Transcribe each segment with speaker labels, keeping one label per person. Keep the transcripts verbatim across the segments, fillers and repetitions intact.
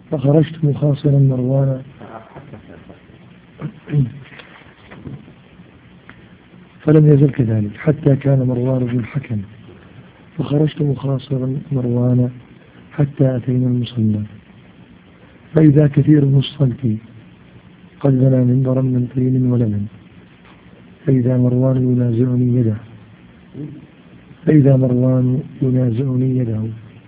Speaker 1: فخرجت مخاصرا مروان فلم يزل كذلك حتى كان مروان بن الحكم، فخرجت مخاصرا مروان حتى أتينا المصلى، فإذا كثير من الصلت قد بنى منبرا من طين ولبن، فإذا مروان ينازعني يده فإذا مروان ينازعني يده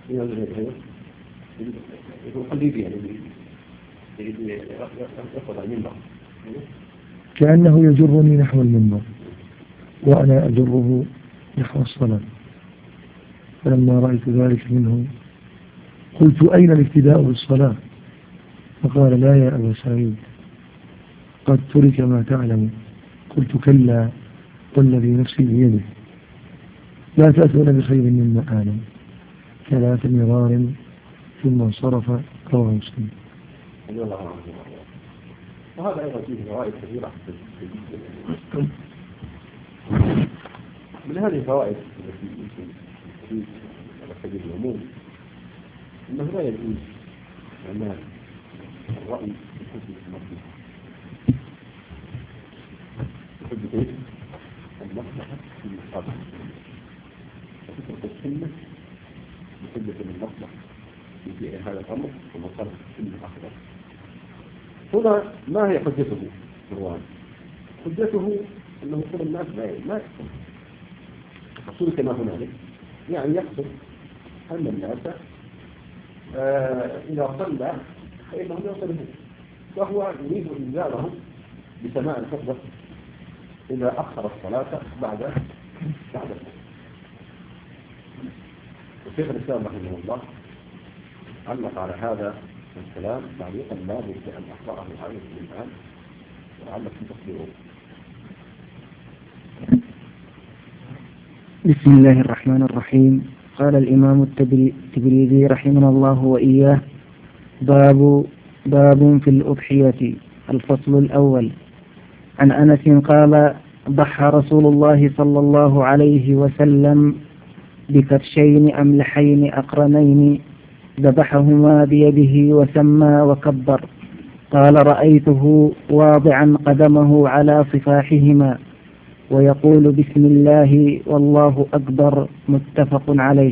Speaker 1: كأنه يجرني نحو المنبر وأنا أجره نحو الصلاة. فلما رأيت ذلك منه قلت أين الابتداء بالصلاة؟ فقال لا يا أبا سعيد، قد ترك ما تعلم. قلت كلا والذي نفسي بيده لا تأتون بخير مما أعلم. ثلاث مرار ثم انصرف. رواه مسلم.
Speaker 2: وهذا أيضا فيه فوائد كثيرة. من هذه الفوائد التي يمكن تفيد على سبيل العموم أنه لا يجوز أن الرأي بحجة المصلحة بحجة المصلحة في المقابل، وفكرة السنة بحجة المصلحة في هذا الأمر ومصالح السنة الأخرى. هنا ما هي حجته مروان؟ حجته أنه كل الناس لا يحصل حصول كما هنالك، يعني يحصل أن الناس آه إذا صلى فإنهم يصلون، وهو يريد إنذارهم بسماع الخطبة إذا أخر الصلاة بعد بعد الشيخ الإسلام رحمه الله علق على هذا الكلام تعليقا لا بد أن أقرأه عليه الآن ولعلكم تصبرون.
Speaker 3: بسم الله الرحمن الرحيم. قال الإمام التبريزي رحمه الله وإياه: باب باب في الأضحية. الفصل الأول. عن أنس قال: ضحى رسول الله صلى الله عليه وسلم بكبشين أملحين أقرنين ذبحهما بيده وسمى وكبر. قال: رأيته واضعا قدمه على صفاحهما ويقول: بسم الله والله أكبر. متفق عليه.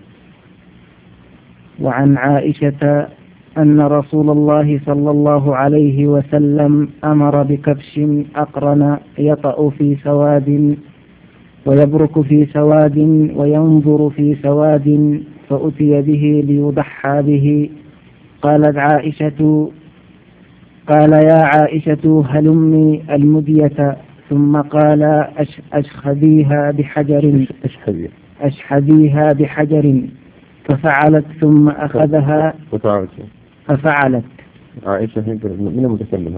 Speaker 3: وعن عائشة أن رسول الله صلى الله عليه وسلم أمر بكبش أقرن يطأ في سواد ويبرك في سواد وينظر في سواد، فأتي به ليضحى به. قالت عائشة قال: يا عائشة هلمي المدية. ثم قال: أشخذيها بحجر أشحذيها بحجر. ففعلت ثم أخذها ففعلت.
Speaker 2: عائشة من المتكلم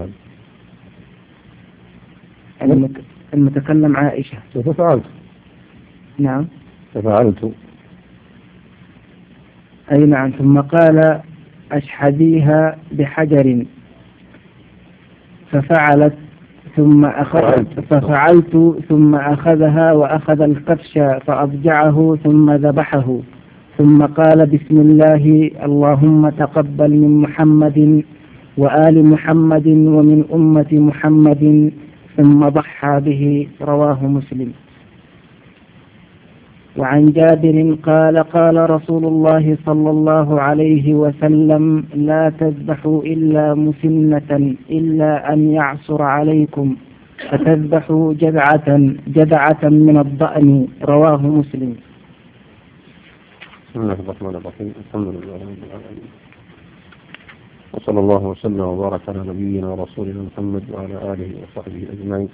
Speaker 3: هذا؟ المتكلم عائشة.
Speaker 2: ففعلت.
Speaker 3: نعم
Speaker 2: ففعلت.
Speaker 3: أي نعم. ثم قال: أشحذيها بحجر. ففعلت ثم أخذت ففعلت ثم أخذها وأخذ الكبش فأضجعه ثم ذبحه، ثم قال: بسم الله اللهم تقبل من محمد وآل محمد ومن أمة محمد، ثم ضحى به. رواه مسلم. وعن جابر قال: قال رسول الله صلى الله عليه وسلم: لا تذبحوا إلا مسنة إلا أن يعصر عليكم، فتذبحوا جذعة جذعة من الضأن. رواه مسلم.
Speaker 2: بسم الله الرحمن الرحيم. الحمد لله رب العالمين، وصلى الله وسلم وبارك على نبينا ورسولنا محمد وعلى آله وصحبه أجمعين.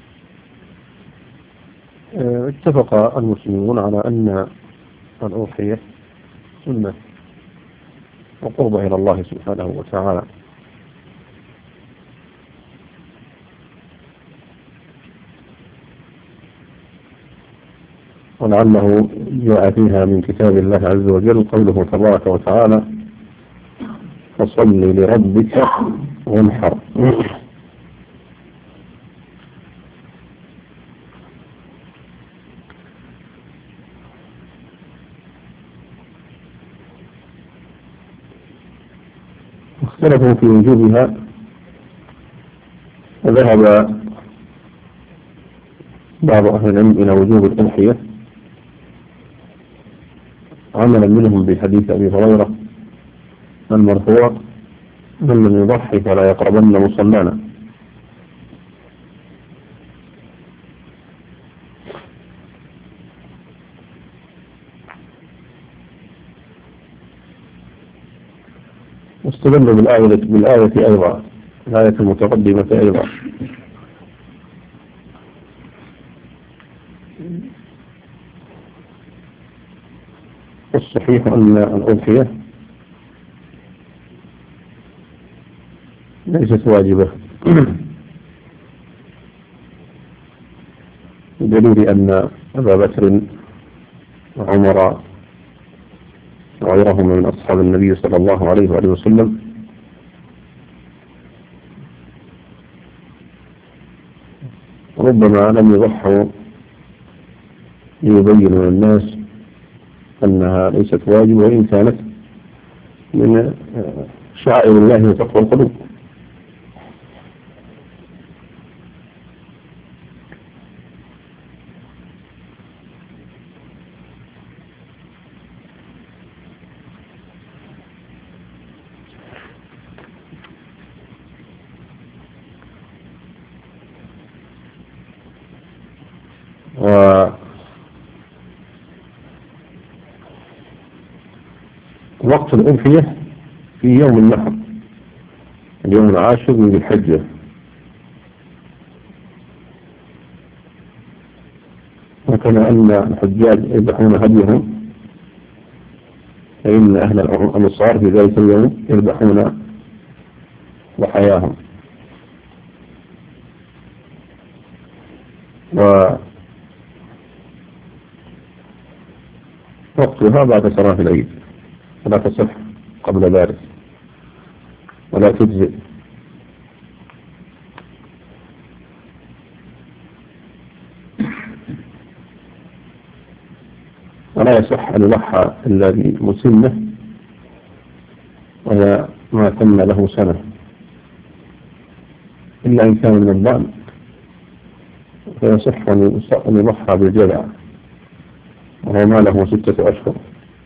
Speaker 2: اتفق المسلمون على أن الأضحية سنة وقربة إلى الله سبحانه وتعالى، ولعله جاء فيها من كتاب الله عز وجل قوله تبارك وتعالى: فصل لربك وانحر. اختلفوا في وجوبها، وذهب بعض أهل العلم إلى وجوب الأضحية عملا منهم بحديث أبي هريرة المرفوع: من لم يضحي فلا يقربن مصلانا. واستدلوا بالآية بالآية أيضا، الآية المتقدمة أيضا. والصحيح أن الأضحية ليست واجبة، بدليل أن أبا بكر وعمر وغيرهما من أصحاب النبي صلى الله عليه وآله وسلم ربما لم يضحوا ليبينوا للناس أنها ليست واجب، وإن كانت من شعائر الله وتقوى القلوب. ووقت الأضحية في يوم النحر، اليوم العاشر من ذي الحجة، وكما أن الحجاج يذبحون هديهم، فإن أهل الأمصار في ذلك اليوم يذبحون ضحاياهم. ووقتها بعد صلاة العيد، فلا تصح قبل ذلك ولا تجزئ. ولا يصح أن يضحى إلا بمسنة وهي ما تم له سنة، إلا إن كان من الضأن فيصح أن يضحى بالجذع وهو ما له ستة أشهر.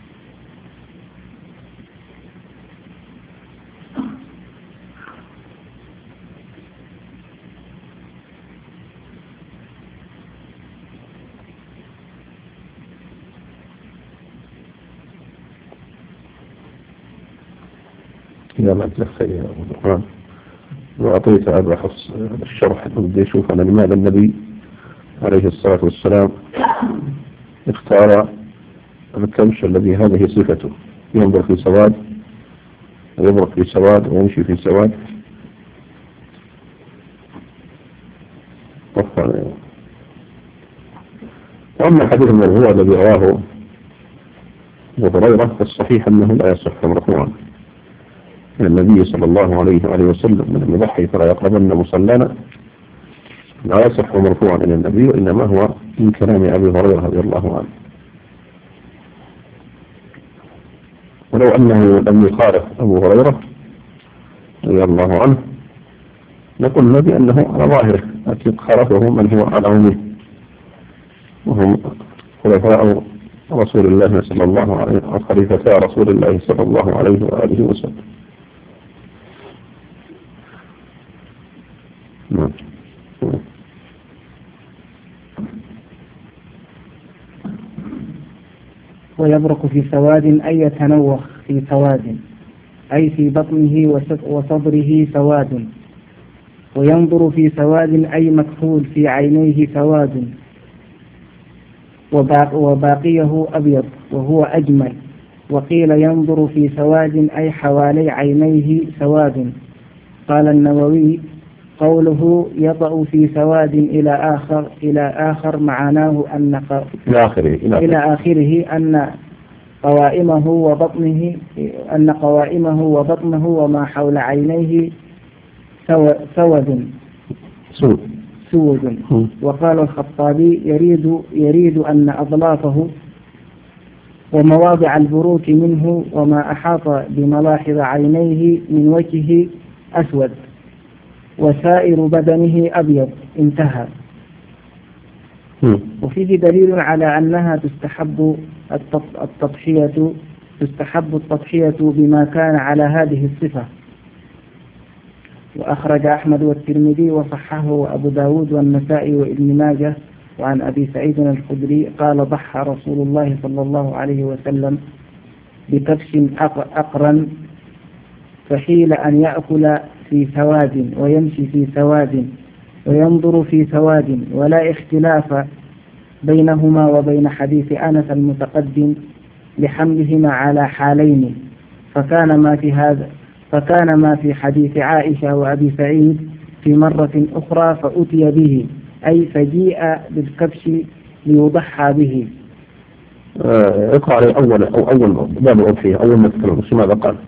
Speaker 2: إذا ما تلخي يا أبو الرحمن وأعطيت أبا حفص الشرح بدي أشوف أنا لماذا النبي عليه الصلاة والسلام اختار الكبش الذي هذه صفته، ينظر في سواد ويبرك في سواد ويمشي في سواد. وأما حديث المرفوع الذي رواه أبو هريرة فالصحيح أنه لا يصح مرفوعا من النبي صلى الله عليه وآله وسلم: من لم يضحي فلا يقربن مصلانا، لا يصح مرفوعا إلى النبي، وإنما هو من كلام أبي هريرة رضي الله عنه. ولو أنه لم يخالف أبو هريرة رضي الله عنه نقول بأنه على ظاهره، لكن خالفه من هو على عمومه، وهم خلفاء رسول الله صلى الله عليه وسلم، خليفتا رسول الله صلى الله عليه وآله وسلم. نعم.
Speaker 3: ويبرك في سواد أي يتنوخ في سواد، أي في بطنه وصدره سواد. وينظر في سواد أي مكحول في عينيه سواد، وباقيه أبيض وهو أجمل. وقيل ينظر في سواد أي حوالي عينيه سواد. قال النووي: قوله يطأ في سواد إلى آخر إلى آخر معناه أن
Speaker 2: إلى آخره
Speaker 3: إلى آخره أن قوائمه وبطنه أن قوائمه وبطنه وما حول عينيه سود
Speaker 2: سود
Speaker 3: سود. وقال الخطابي: يريد يريد أن أضلافه ومواضع البروك منه، وما أحاط بملاحظ عينيه من وجهه أسود، وسائر بدنه أبيض. انتهى. وفيه دليل على أنها تستحب التضحية تستحب التضحية بما كان على هذه الصفة. وأخرج أحمد والترمذي وصححه وأبو داود والنسائي وابن ماجه وعن أبي سعيد الخدري قال: ضحى رسول الله صلى الله عليه وسلم بكبش أقرن، فحيل أن يأكل في سواد ويمشي في سواد وينظر في سواد، ولا اختلاف بينهما وبين حديث أنس المتقدم لحملهما على حالين، فكان ما في هذا فكان ما في حديث عائشة وأبي سعيد في مرة أخرى فأتي به، أي فجيء بالكبش ليضحى به.
Speaker 2: اقرأ عليه أول أو أول باب الأضحية، أول ما تكلم شو ماذا قال؟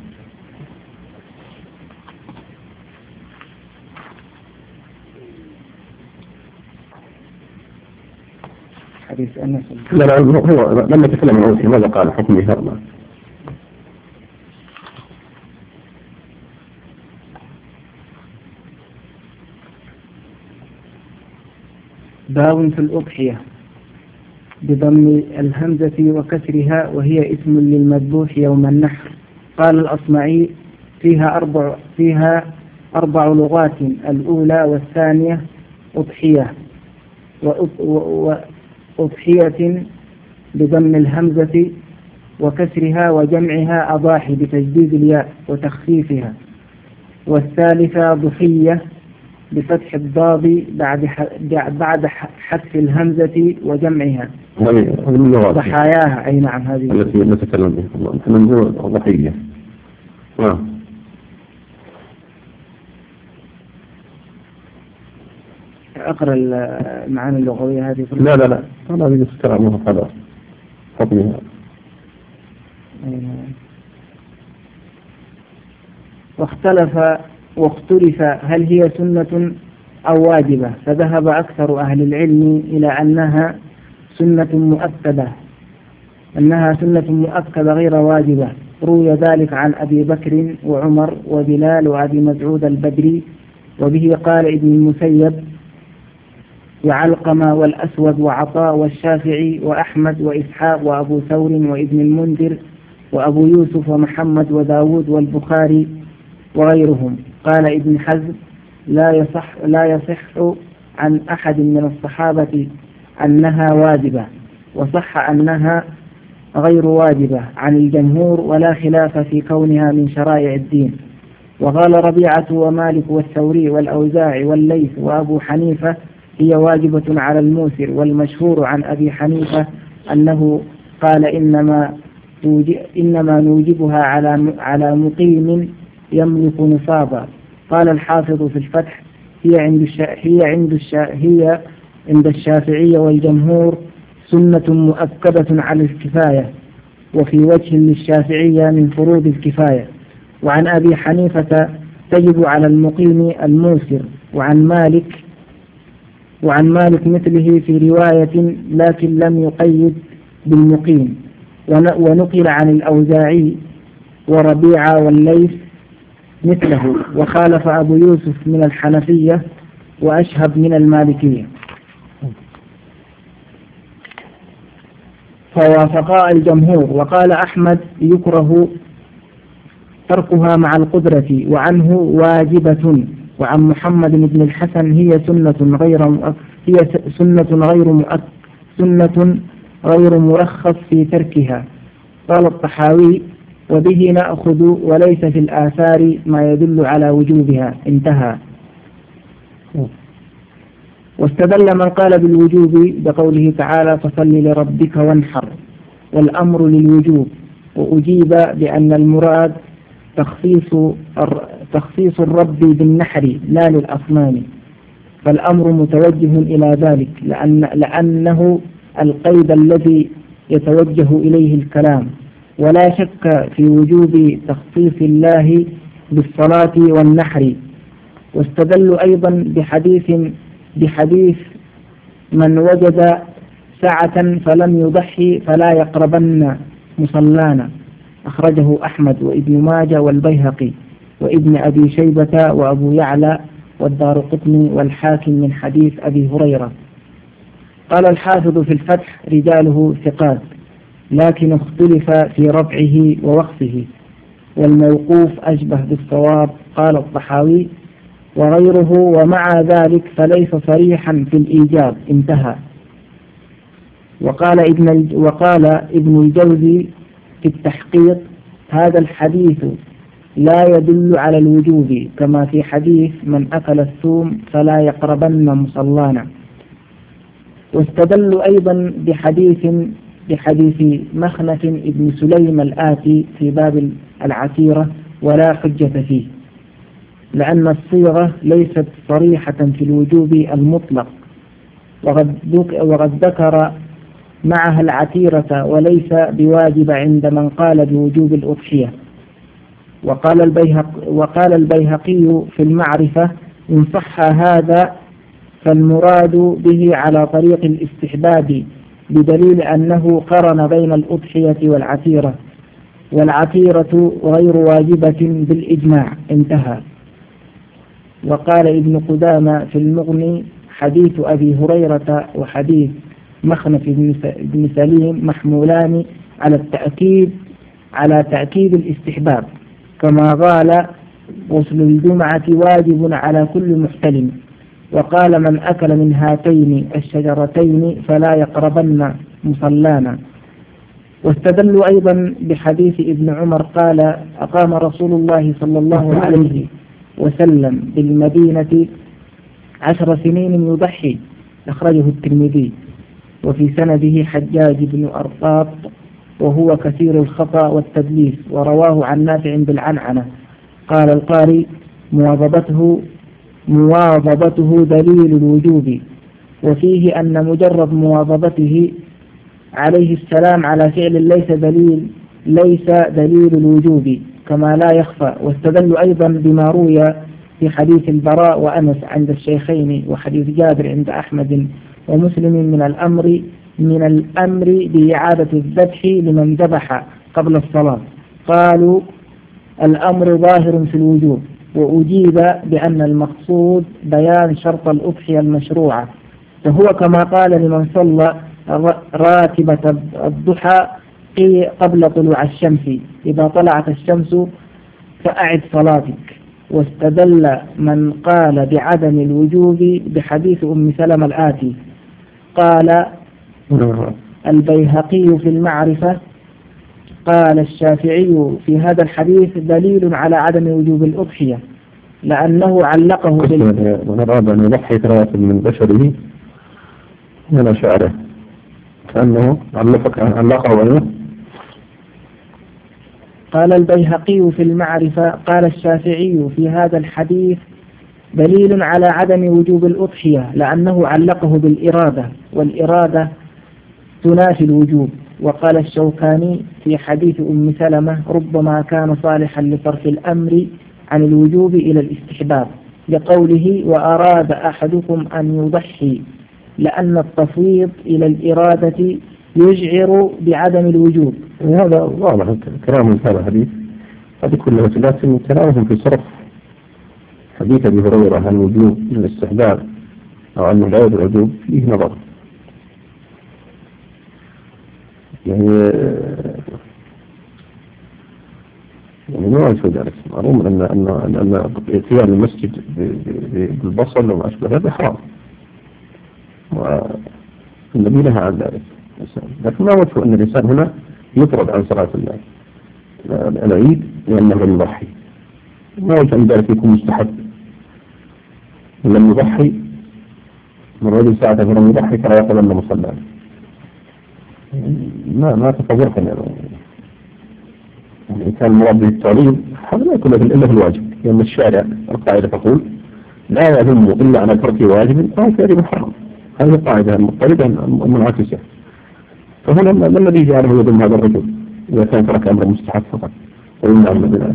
Speaker 3: حديث أنس.
Speaker 2: لا لا هو لما تكلم عن الأضحية ماذا قال حكمه هذا؟
Speaker 3: باب في الأضحية بضم الهمزة وكسرها، وهي اسم للمذبوح يوم النحر. قال الأصمعي: فيها أربع فيها أربع لغات، الأولى والثانية أضحية، وأضحية بضم الهمزة وكسرها وجمعها أضاحي بتجديد الياء وتخفيفها، والثالثة ضحية بفتح الضاد بعد بعد حذف الهمزة وجمعها ضحاياها. أي نعم، هذه
Speaker 2: التي نتكلم بها نحن ضحية.
Speaker 3: أقرأ المعاني اللغوية هذه.
Speaker 2: لا لا لا أنا أريد استلامها هذا حكمها.
Speaker 3: واختلف واختلف هل هي سنة أو واجبة، فذهب أكثر أهل العلم إلى أنها سنة مؤكدة أنها سنة مؤكدة غير واجبة. روي ذلك عن أبي بكر وعمر وبلال وأبي مسعود البدري، وبه قال ابن المسيب وعلقمة والأسود وعطاء والشافعي وأحمد وإسحاق وأبو ثور وابن المنذر وأبو يوسف ومحمد وداود والبخاري وغيرهم. قال ابن حزم: لا يصح لا يصح عن أحد من الصحابة أنها واجبة، وصح أنها غير واجبة عن الجمهور، ولا خلاف في كونها من شرائع الدين. وقال ربيعة ومالك والثوري والأوزاعي والليث وأبو حنيفة: هي واجبة على الموسر. والمشهور عن أبي حنيفة أنه قال: إنما إنما نوجبها على على مقيم يملك نصابا. قال الحافظ في الفتح: هي عند هي عند هي عند الشافعية والجمهور سنة مؤكدة على الكفاية، وفي وجه للشافعية من فروض الكفاية. وعن أبي حنيفة تجب على المقيم الموسر. وعن مالك وعن مالك مثله في رواية، لكن لم يقيد بالمقيم. ونقل عن الأوزاعي وربيعة والليث مثله، وخالف أبو يوسف من الحنفية وأشهب من المالكية، فوافقا الجمهور. وقال أحمد: يكره تركها مع القدرة، وعنه واجبة. وعن محمد بن الحسن: هي سنة غير هي سنة غير مؤكد سنة غير مرخص في تركها. قال الطحاوي: وبه نأخذ، وليس في الآثار ما يدل على وجوبها. انتهى. واستدل من قال بالوجوب بقوله تعالى: فصل لربك وانحر، والأمر للوجوب. وأجيب بأن المراد تخصيص تخصيص الرب بالنحر لا للأصنام، فالأمر متوجه إلى ذلك، لأن لأنه القيد الذي يتوجه إليه الكلام. ولا شك في وجوب تخصيص الله بالصلاة والنحر. واستدلوا أيضا بحديث بحديث من وجد سعة فلم يضحي فلا يقربن مصلانا. أخرجه أحمد وابن ماجه والبيهقي وابن أبي شيبة وأبو يعلى والدارقطني والحاكم من حديث أبي هريرة. قال الحافظ في الفتح: رجاله ثقات، لكن اختلف في رفعه ووقفه، والموقوف أشبه بالصواب. قال الطحاوي: وغيره ومع ذلك فليس صريحا في الإيجاب. انتهى. وقال ابن وقال ابن الجوزي في التحقيق: هذا الحديث لا يدل على الوجوب، كما في حديث من أكل الثوم فلا يقربن مصلانا. واستدلوا أيضا بحديث بحديث مخنف ابن سليم الآتي في باب العتيرة، ولا حجة فيه، لأن الصيغة ليست صريحة في الوجوب المطلق، وقد ذكر معها العتيرة وليس بواجب عند من قال بوجوب الأضحية. وقال البيهق وقال البيهقي في المعرفة: إن صح هذا فالمراد به على طريق الاستحباب، بدليل أنه قرن بين الأضحية والعتيرة، والعتيرة غير واجبة بالإجماع. انتهى. وقال ابن قدامة في المغني: حديث أبي هريرة وحديث مخنف بن سليم محمولان على التأكيد على تأكيد الاستحباب، كما قال: غسل الجمعة واجب على كل محتلم. وقال: من أكل من هاتين الشجرتين فلا يقربن مصلانا. واستدلوا أيضا بحديث ابن عمر قال: أقام رسول الله صلى الله عليه وسلم بالمدينة عشر سنين يضحي. أخرجه الترمذي. وفي سنده حجاج بن أرطاط، وهو كثير الخطأ والتدليس، ورواه عن نافع بالعنعنة. قال القاري: مواظبته مواظبته دليل الوجوب، وفيه أن مجرد مواظبته عليه السلام على فعل ليس دليل ليس دليل الوجوب، كما لا يخفى. واستدلوا أيضا بما روي في حديث البراء وأنس عند الشيخين، وحديث جابر عند أحمد ومسلم من الأمر من الأمر بإعادة الذبح لمن ذبح قبل الصلاة. قالوا: الأمر ظاهر في الوجوب. وأجيب بأن المقصود بيان شرط الأضحية المشروعة، فهو كما قال لمن صلى راتبة الضحى قبل طلوع الشمس: إذا طلعت الشمس فأعد صلاتك. واستدل من قال بعدم الوجوب بحديث أم سلمة الآتي. قال البيهقي في المعرفة: قال الشافعي في هذا الحديث دليل على عدم وجوب الأضحية، لأنه علقه
Speaker 2: بال... من أراد أن يضحي ثلاثة من بشره من شعره، كأنه علقه عليه.
Speaker 3: قال البيهقي في المعرفة: قال الشافعي في هذا الحديث دليل على عدم وجوب الأضحية، لأنه علقه بالإرادة، والإرادة تنافي الوجوب. وقال الشوكاني في حديث أم سلمة: ربما كان صالحا لصرف الأمر عن الوجوب إلى الاستحباب، لقوله: وأراد أحدكم أن يضحي، لأن التفويض إلى الإرادة يشعر بعدم الوجوب.
Speaker 2: هذا واضح كلام هذا الحديث، هذه كلها لكن كلامهم في صرف حديث أبي هريرة عن الوجوب إلى الاستحباب أو عن مجاوز الوجوب فيه نظر. يعني يعني ما أعرف ذلك. معلوم أن أن أن اتيان المسجد بالبصل وما أشبه هذا حرام، والنبي نهى عن ذلك. لكن ما وجه أن الإنسان هنا يطرد عن صلاة العيد لأنه لم يضحي؟ ما وجه أن ذلك يكون مستحب؟ لم يضحي من رجل ساعة فلم يضحي فلا يقبل مصلى. ما ما تصورت أن يعني كان مراد بالتعليم هذا لا يكون إلا في الواجب، لأن الشارع القاعدة تقول: لا يذم إلا على ترك واجب أو فعل محرم. هذه القاعدة المضطردة المنعكسة. فهنا ما الذي جعله يذم هذا الرجل إذا كان ترك أمر مستحب فقط ويمنع من الآن؟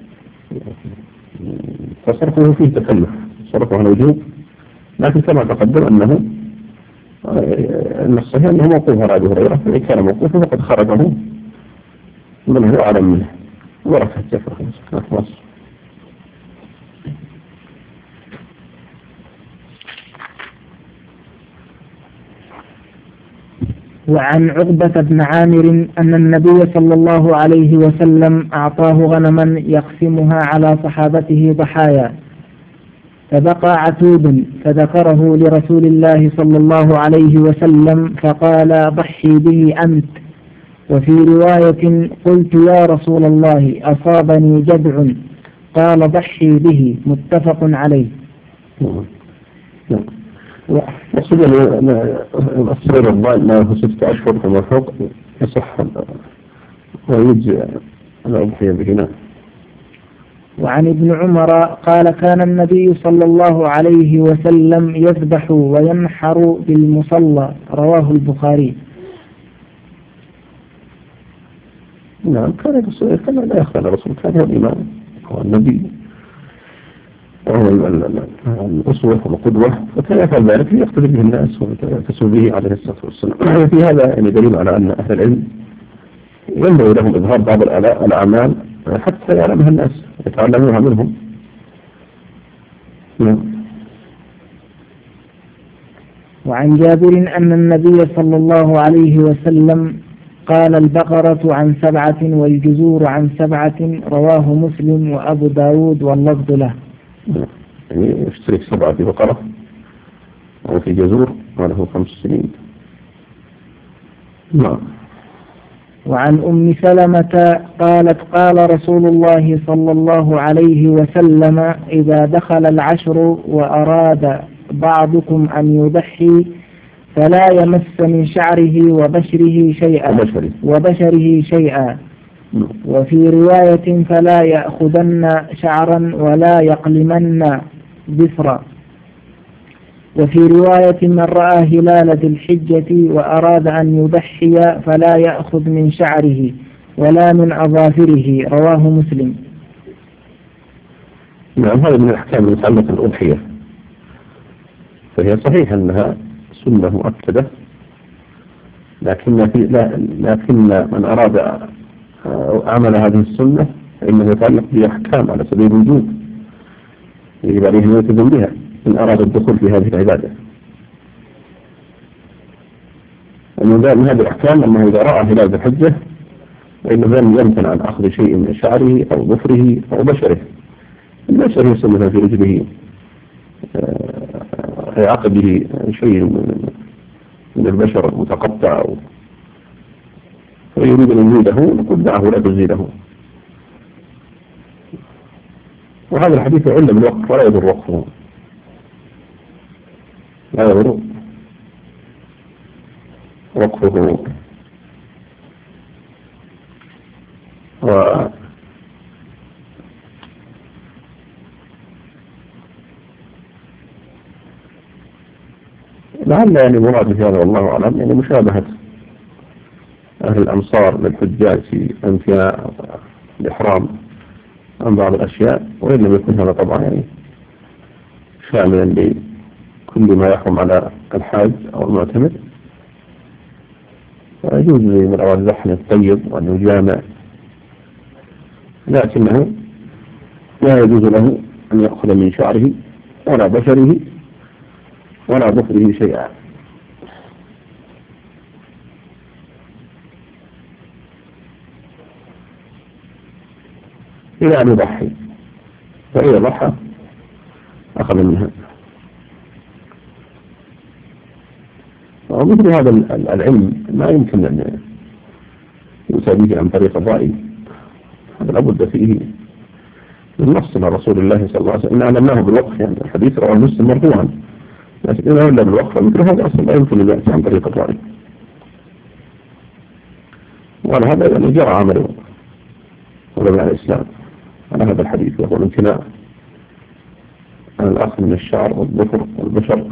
Speaker 2: فصرفه فيه تكلف، صرفه على الوجوب. لكن كما تقدم أنه أن الصحيح أنه موقوف على أبي هريرة، فإن كان موقوفا فقد خرجه من هو أعلم منه ورثة جعفر خلاص.
Speaker 3: وعن عقبة بن عامر أن النبي صلى الله عليه وسلم أعطاه غنما يقسمها على صحابته ضحايا، فبقى عتوب فذكره لرسول الله صلى الله عليه وسلم فقال ضحي به أنت. وفي رواية قلت يا رسول الله أصابني جدع، قال ضحي به، متفق عليه.
Speaker 2: مقصود أن الصغير الضال ما هو ستة أشهر فما فوق يصح ويجزئ الأضحية بهنا.
Speaker 3: وعن ابن عمر قال كان النبي صلى الله عليه وسلم يذبح وينحر بالمصلى، رواه البخاري.
Speaker 2: نعم كان كان لا يخفى الرسول، كان هو الإمام هو النبي وهو الأسوة والقدوة، وكان يفعل ذلك ليقتدي به الناس ويتسوا به عليه الصلاة والسلام. في هذا يعني دليل على أن أهل العلم ينبغي لهم إظهار بعض الأعمال حتى يعلمها الناس يتعلمونها منهم.
Speaker 3: وعن جابر أن النبي صلى الله عليه وسلم قال البقرة عن سبعة والجزور عن سبعة، رواه مسلم وأبو داود واللفظ له.
Speaker 2: يعني يشترك سبعة في بقرة أو في جزور وله خمس سنين. نعم.
Speaker 3: وعن أم سلمة قالت قال رسول الله صلى الله عليه وسلم إذا دخل العشر وأراد بعضكم أن يضحي فلا يمس من شعره وبشره شيئا وبشره شيئا وفي رواية فلا يأخذن شعرا ولا يقلمن بصرا. وفي رواية من رأى هلال ذي الحجة وأراد أن يضحي فلا يأخذ من شعره ولا من أظافره، رواه مسلم.
Speaker 2: نعم هذا من الأحكام المتعلقة بالأضحية، فهي صحيح أنها سنة مؤكدة، لكن في لا لكن من أراد عمل هذه السنة فإنه يتعلق بأحكام على سبيل الوجوب يجب عليه أن يلتزم بها إن أراد الدخول في هذه العبادة. ومن هذه الأحكام أنه إذا رأى هلال ذي الحجة فإنه لم يمتنع عن أخذ شيء من شعره أو ظفره أو بشره. البشر يسمى في رجله في عقبه شيء من البشر المتقطع فيريد أن يزيده نقول دعه لا تزيده. وهذا الحديث علم بالوقف ولا يضر وقفه، لا يضر وقفه. و لعل يعني مراد في هذا والله أعلم يعني مشابهة أهل الأمصار للحجاج في امتناع الإحرام عن بعض الأشياء، وإن لم يكن هذا طبعا يعني شاملا لكل ما يحرم على الحاج أو المعتمر. ويجوز من أراد الزحم الطيب وأن يجامع، لكنه لا يجوز له أن يأخذ من شعره ولا بشره ولا ظفره شيئا. إلى أن يضحي، فإذا ضحى أخذ منها. ومثل هذا العلم ما يمكن أن يؤتى به عن طريق الرأي، هذا لابد فيه من نص على رسول الله صلى الله عليه وسلم. إن علمناه بالوقف، يعني الحديث رواه مسلم مرفوعا، لكن إذا إلا بالوقف مثل هذا أصلا لا يمكن أن يأتي عن طريق الرأي. وعلى هذا يعني جرى عمله علماء الإسلام على هذا الحديث، وهو الامتناع عن الأخذ من الشعر والظفر والبشر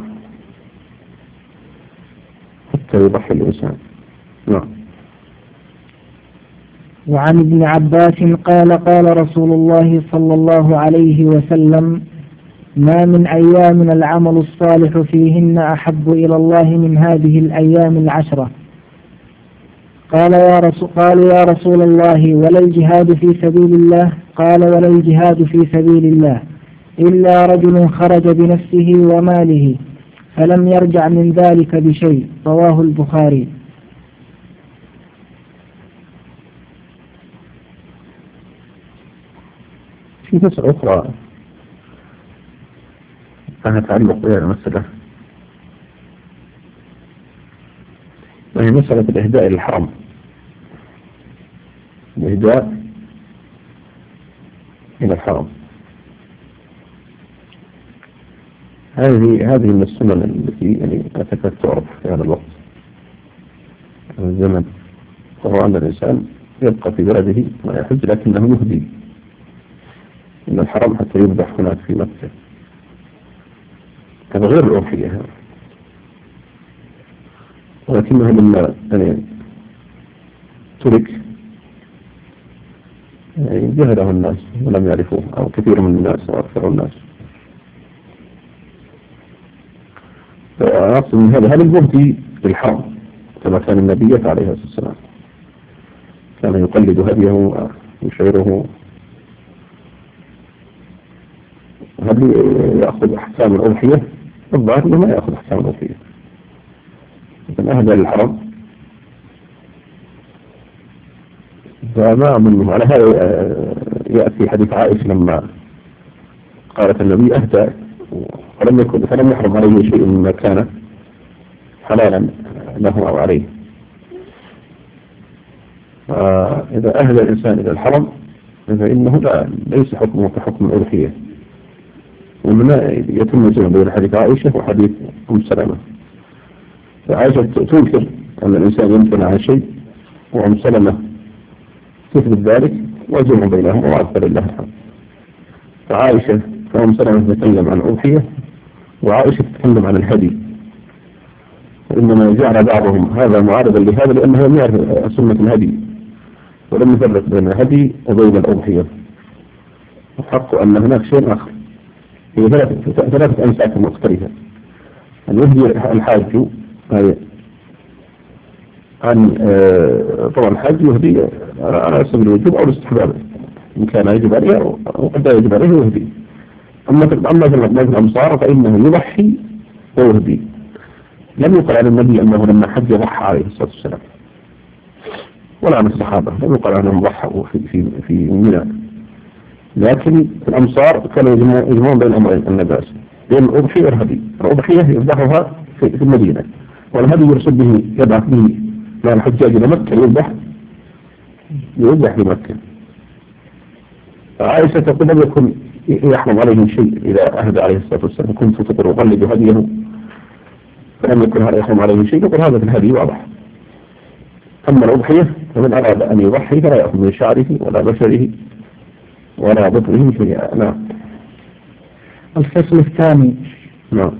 Speaker 2: حتى يضحي الإنسان. نعم.
Speaker 3: وعن ابن عباس قال قال رسول الله صلى الله عليه وسلم ما من أيام العمل الصالح فيهن أحب إلى الله من هذه الأيام العشرة. قال يا رسول قالوا يا رسول الله ولا الجهاد في سبيل الله؟ قال ولا الجهاد في سبيل الله إلا رجل خرج بنفسه وماله فلم يرجع من ذلك بشيء. رواه البخاري.
Speaker 2: في مسألة أخرى فهي تعلق بها المسألة، وهي مسألة الإهداء للحرم. الإهداء إلى الحرم هذه هذه من السنن التي يعني أتكاد تعرف في هذا الوقت في الزمن، وهو أن الإنسان يبقى في بلده ولا يحج لكنه يهدي إلى الحرم حتى يذبح هناك في مكة. هذا غير الأضحية، ولكنه لما يعني ترك يعني جهله الناس ولم يعرفوه، أو كثير من الناس وأكثر الناس. فأقصد من هذا هذا المهدي للحرم كما كان النبي عليه الصلاة والسلام كان يقلد هديه ويشعره. هل يأخذ أحكام الأضحية؟ الظاهر أنه ما يأخذ أحكام الأضحية، لكن أهدى للحرم فما منه. على هذا يأتي حديث عائشة لما قالت النبي أهدى فلم يكن فلم يحرم عليه شيء مما كان حلالا له أو عليه. فإذا أهدى الإنسان إلى الحرم فإنه لا ليس حكمه كحكم الأضحية. ومن يتم الجمع بين حديث عائشة وحديث أم سلمة. فعائشة تنكر أن الإنسان يمتنع عن شيء، وأم سلمة تثبت ذلك، وجمع بينهم وأكثر الله الحمد. فعائشة فأم سلمة تتكلم عن الأضحية، وعائشة تتكلم عن الهدي. وإنما جعل بعضهم هذا معارضا لهذا لأنه لم يعرف سنة الهدي ولم يفرق بين الهدي وبين الأضحية. الحق أن هناك شيء آخر، هي ثلاثة ثلاثة أمسعة مختلفة. أن يهدي الحاج عن طبعا الحاج يهدي على سبيل الوجوب أو الاستحباب، إن كان يجب عليه وقد لا يجب عليه يهدي. أما في الأمصار فإنه يضحي ويهدي. لم يقل عن النبي أنه لما حج ضحى عليه الصلاة والسلام، ولا عن الصحابة لم يقل عنهم ضحوا في في في منى. لكن في الأمصار كانوا يجمعون بين الأمرين النباس بين الأضحية والهدي. الأضحية يذبحها في المدينة، والهدي يرسل به يبعث به مع الحجاج إلى مكة يذبح يذبح في مكة. عائشة تقول لم يكن يحرم عليه شيء إذا أهدى عليه الصلاة والسلام، كنت فطر أقلد هديه فلم يكن هذا يحرم عليه شيء. يقول هذا في الهدي واضح. أما الأضحية فمن أراد أن يضحي فلا يأخذ من شعره ولا بشره ولا بطنه شيئا. نعم.
Speaker 3: الفصل الثاني.
Speaker 2: نعم.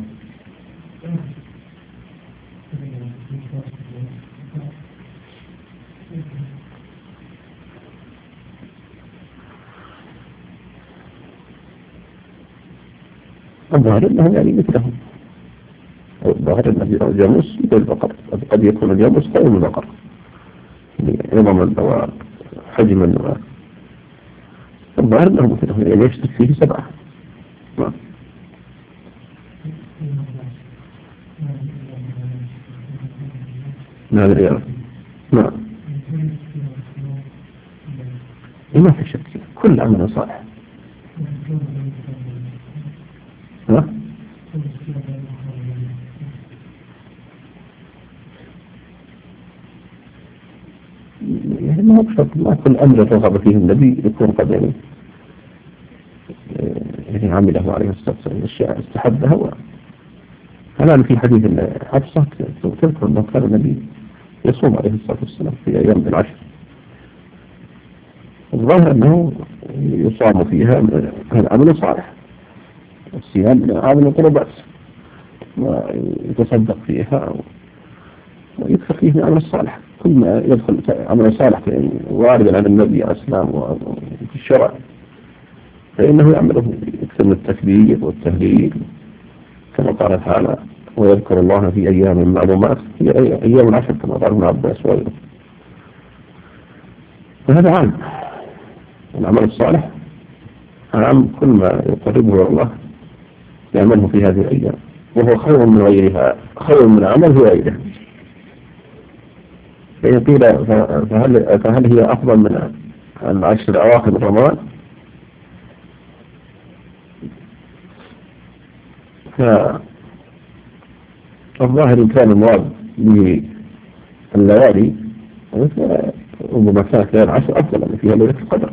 Speaker 2: الظاهر أنهم يعني مثلهم، الظاهر أن الجاموس مثل البقر، قد يكون الجاموس خير من البقر عظما وحجما. الظاهر أنهم مثلهم يعني يشترك فيه سبعة. نعم. نعم الرياض. نعم. ما في شك كل عمل صالح. ها؟ يعني ما هو بشرط ما كل أمر رغب فيه النبي يكون قد يعني يعني عمله عليه الصلاة والسلام الأشياء استحبها. الآن في حديث حفصة تذكر أنه كان النبي يصوم عليه الصلاة والسلام في أيام العشر. الظاهر أنه يصام فيها هذا عمل صالح. الصيام عمل القربات ويتصدق فيها ويكثر فيه من عمل الصالح. كل ما يدخل عمل صالح واردا عن النبي عليه السلام وفي الشرع فإنه يعمله، يكثر من التكبير والتهليل كما قال تعالى ويذكر الله في أيام معلومات، هي أيام العشر كما قال ابن عباس وغيره. فهذا عام. العمل الصالح عام، كل ما يقربه إلى الله يعمله في هذه الأيام، وهو خير من غيرها، خير من عمل في غيره. فإن قيل فهل, فهل هي أفضل من العشر الأواخر من رمضان؟ فالظاهر إن كان المراد بالليالي ربما كانت ليالي العشر أفضل من فيها ليلة القدر.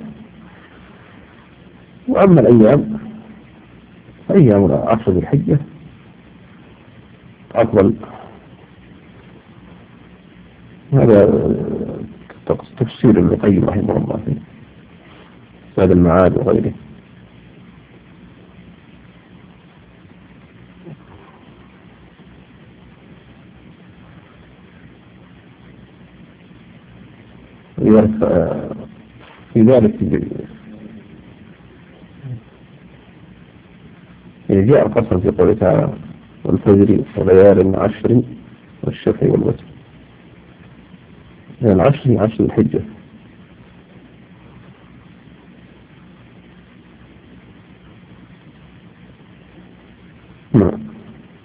Speaker 2: وأما الأيام فأيام عشر ذي الحجة أفضل. هذا تفسير ابن القيم رحمه الله في زاد المعاد وغيره. في ذلك جاء قسم في قوله تعالى والفجر وليال عشر والشفع والوتر. يعني العشر عشر الحجة. نعم.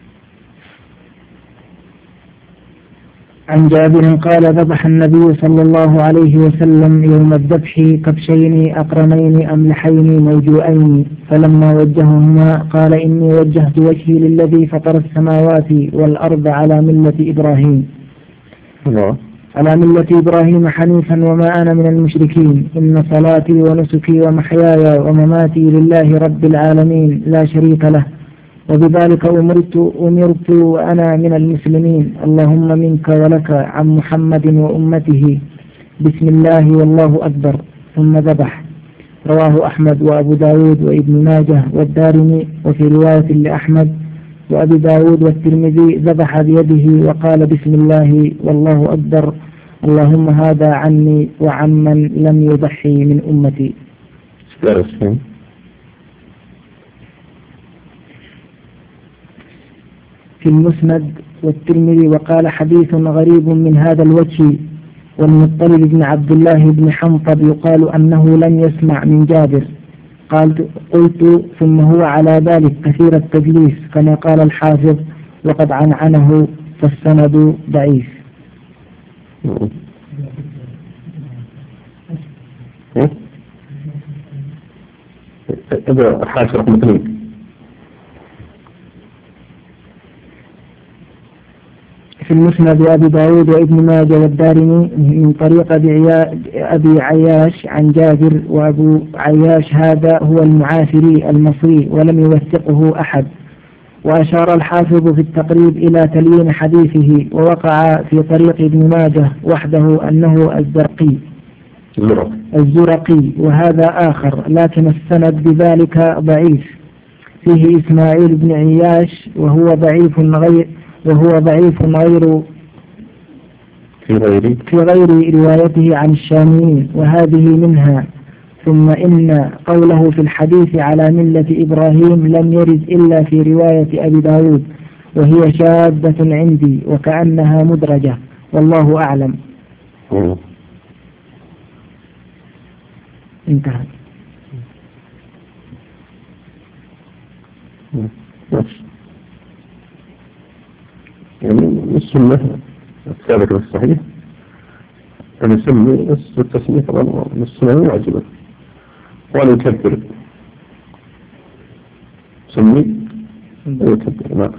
Speaker 3: عن جابر قال ذبح النبي صلى الله عليه وسلم يوم الذبح كبشين أقرنين أملحين موجوئين، فلما وجههما قال إني وجهت وجهي للذي فطر السماوات والأرض على ملة إبراهيم
Speaker 2: الله.
Speaker 3: على ملة إبراهيم حنيفا وما أنا من المشركين، إن صلاتي ونسكي ومحياي ومماتي لله رب العالمين لا شريك له، وبذلك أمرت أمرت وأنا من المسلمين، اللهم منك ولك عن محمد وأمته، بسم الله والله أكبر، ثم ذبح. رواه أحمد وأبو داود وابن ماجه والدارمي. وفي رواية لأحمد وأبي داود والترمذي ذبح بيده وقال بسم الله والله أكبر، اللهم هذا عني وعمن لم يضحي من أمتي. في المسند والترمذي وقال حديث غريب من هذا الوجه. والمطلب بن عبد الله بن حنطب يقال أنه لم يسمع من جابر. قال قلت ثم هو على ذلك كثير التدليس كما قال الحافظ وقد عنعنه فالسند ضعيف.
Speaker 2: هذا حاشر رقم اثنين.
Speaker 3: في المسند وأبي داود وابن ماجه والدارمي من طريق أبي عياش عن جابر، وأبو عياش هذا هو المعافري المصري ولم يوثقه أحد. وأشار الحافظ في التقريب إلى تليين حديثه، ووقع في طريق ابن ماجه وحده أنه الزرقي الزرقي وهذا آخر، لكن السند بذلك ضعيف، فيه إسماعيل بن عياش وهو ضعيف غير وهو ضعيف غير
Speaker 2: في غير
Speaker 3: في غير روايته عن الشاميين، وهذه منها. ثم إن قوله في الحديث على ملة إبراهيم لم يرد إلا في رواية أبي داود، وهي شاذة عندي وكأنها مدرجة، والله أعلم.
Speaker 2: م.
Speaker 3: انتهى.
Speaker 2: يعني السنة الثابتة والصحيح أن يسمي التسمية طبعا السنة واجبة ولا يكبر سمي ويكبر. نعم.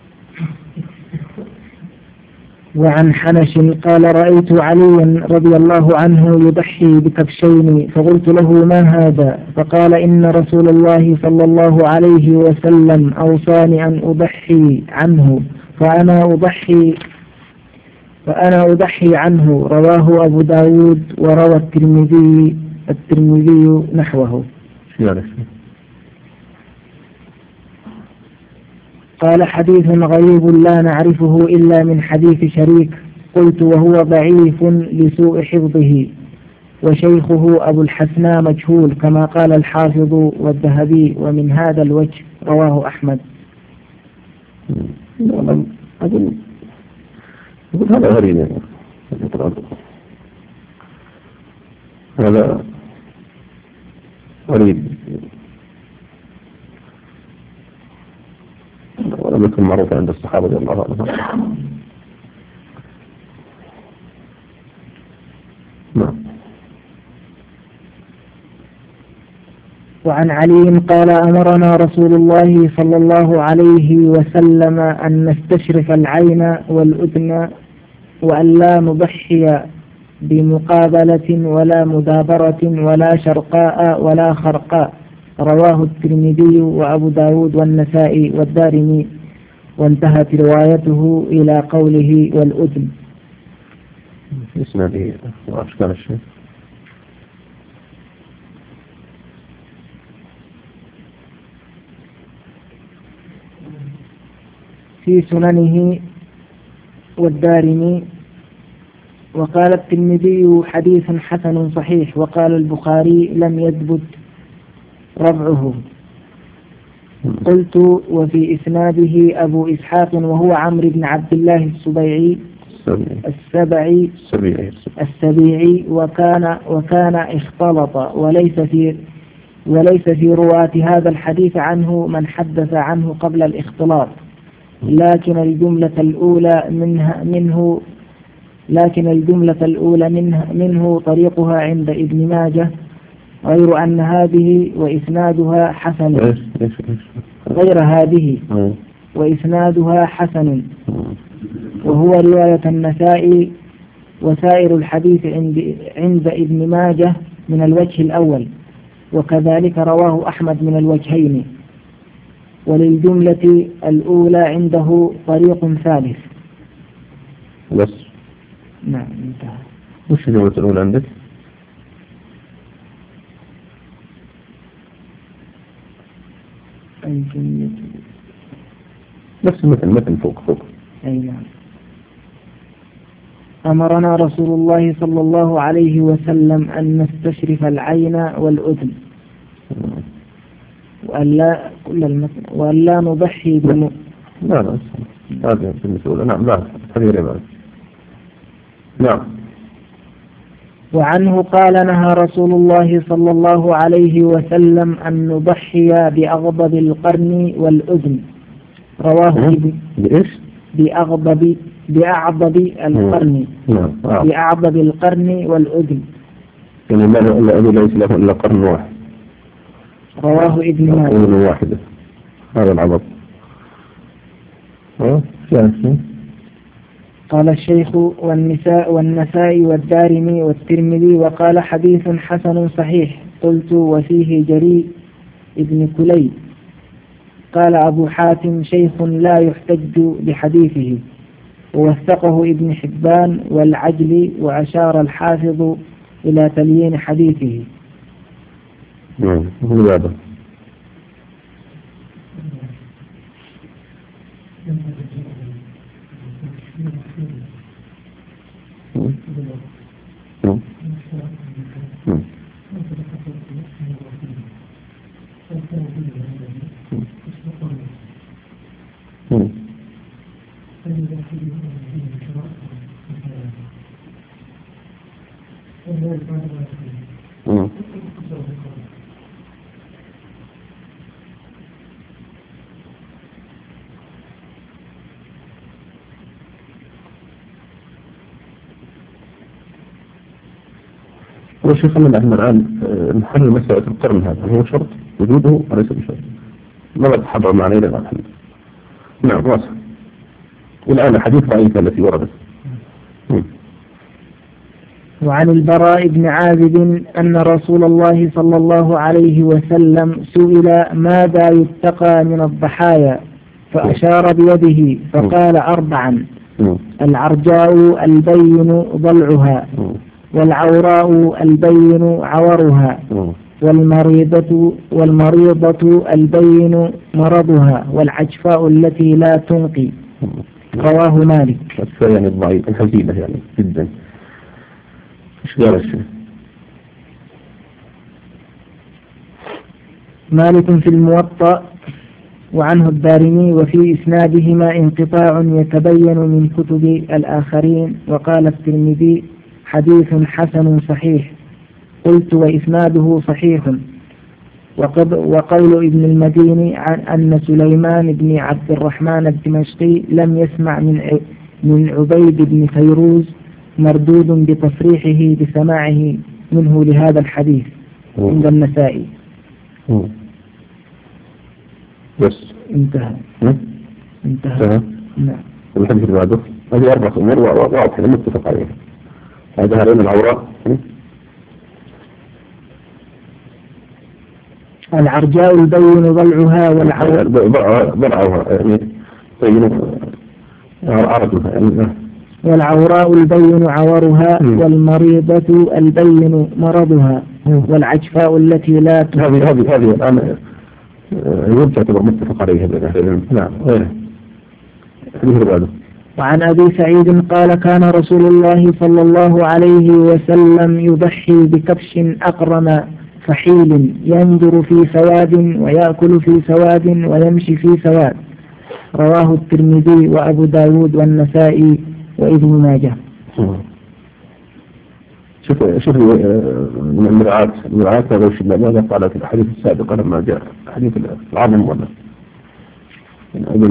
Speaker 3: وعن حنش قال رأيت عليا رضي الله عنه يضحي بكبشين، فقلت له ما هذا؟ فقال إن رسول الله صلى الله عليه وسلم أوصاني أن أضحي عنه فأنا أضحي فأنا أضحي عنه. رواه أبو داود وروى الترمذي الترمذي نحوه. قال حديث غريب لا نعرفه إلا من حديث شريك. قلت وهو ضعيف لسوء حفظه، وشيخه أبو الحسناء مجهول كما قال الحافظ والذهبي، ومن هذا الوجه رواه أحمد.
Speaker 2: أقول أقول هذا غريب يعني. هذا وليد ولم يكن معروفا عند الصحابة رضي الله عنهم. نعم.
Speaker 3: وعن علي قال أمرنا رسول الله صلى الله عليه وسلم أن نستشرف العين والأذن وأن لا نضحي بمقابلة ولا مدابرة ولا شرقاء ولا خرقاء. رواه الترمذي وأبو داود والنسائي والدارمي، وانتهت روايته إلى قوله والأذن.
Speaker 2: اسناده وأشكال الشيء.
Speaker 3: في سننه والدارمي. وقال الترمذي حديث حسن صحيح، وقال البخاري لم يثبت رفعه. قلت وفي إسناده أبو إسحاق وهو عمرو بن عبد الله السبيعي السبعي السبيعي وكان وكان اختلط، وليس في وليس في رواة هذا الحديث عنه من حدث عنه قبل الاختلاط، لكن الجملة الأولى منها منه لكن الجملة الأولى منه, منه طريقها عند ابن ماجه، غير أن هذه وإسنادها حسن غير هذه وإسنادها حسن، وهو رواية النسائي. وسائر الحديث عند, عند ابن ماجه من الوجه الأول، وكذلك رواه أحمد من الوجهين، وللجملة الأولى عنده طريق ثالث.
Speaker 2: بس
Speaker 3: نعم انتهى.
Speaker 2: وش الجملة الأولى عندك؟
Speaker 3: الجملة
Speaker 2: نفس المثل مثل فوق فوق.
Speaker 3: أي نعم. أمرنا رسول الله صلى الله عليه وسلم أن نستشرف العين والأذن وألا كل المثل وألا نضحي بم...
Speaker 2: لا لا هذا المسؤول. نعم لا هذه ربا. نعم.
Speaker 3: وعنه قال نهى رسول الله صلى الله عليه وسلم أن نضحي بأغضب القرن والأذن. رواه ابن
Speaker 2: بإيش؟
Speaker 3: بأغضب بأعضب القرن
Speaker 2: نعم.
Speaker 3: بأعضب القرن والأذن.
Speaker 2: يعني ما إلا أبي ليس له إلا قرن واحد.
Speaker 3: رواه ابن ماجه.
Speaker 2: قرن واحدة هذا العضب. ها شايف؟
Speaker 3: قال الشيخ والنساء والنسائي والدارمي والترمذي، وقال حديث حسن صحيح. قلت وفيه جريء ابن كلي. قال أبو حاتم شيخ لا يحتج بحديثه، ووثقه ابن حبان والعجلي، وأشار الحافظ إلى تليين حديثه.
Speaker 2: نعم هو هذا. وشيخ خلينا احنا الآن نحل مسألة القرن. هذا هو شرط وجوده وليس بشرط. ما تحضر معنا إلى الآن. نعم واضح. والآن حديث ضعيف التي وردت.
Speaker 3: وعن البراء بن عازب أن رسول الله صلى الله عليه وسلم سئل ماذا يتقى من الضحايا، فأشار بيده فقال أربعا: العرجاء البين ضلعها، والعوراء البين عورها، والمريضة والمريضة البين مرضها، والعجفاء التي لا تنقي. رواه مالك.
Speaker 2: يعني الضعيف الحزينة يعني جدا. ايش قال الشيء؟
Speaker 3: مالك في الموطأ وعنه الدارمي، وفي إسنادهما انقطاع يتبين من كتب الآخرين. وقال الترمذي حديث حسن صحيح. قلت وإسناده صحيح. وقول ابن المديني عن أن سليمان بن عبد الرحمن الدمشقي لم يسمع من من عبيد بن فيروز مردود بتصريحه بسماعه منه لهذا الحديث عند النسائي.
Speaker 2: بس
Speaker 3: انتهى. انتهى. نعم.
Speaker 2: الحديث اللي بعده هذه أربعة أمور واضحة متفق عليها. هذا هرين العوراء.
Speaker 3: العرجاء البين ضلعها والعوراء
Speaker 2: ضلعها يعني طيب عرضها يعني
Speaker 3: والعوراء البين عورها والمريضة البين مرضها والعجفاء التي لا
Speaker 2: هذه هذه هذه الآن يرجع تبقى متفق عليها بين أهل العلم. نعم غيره.
Speaker 3: وعن أبي سعيد قال كان رسول الله صلى الله عليه وسلم يضحي بكبش أقرم فحيل ينظر في سواد ويأكل في سواد ويمشي في سواد. رواه الترمذي وأبو داود والنسائي وابن ماجه.
Speaker 2: شوف شوف من المرعاة المرعاة هذا وش ماذا قالت الحديث السابق لما جاء حديث العظم ولا من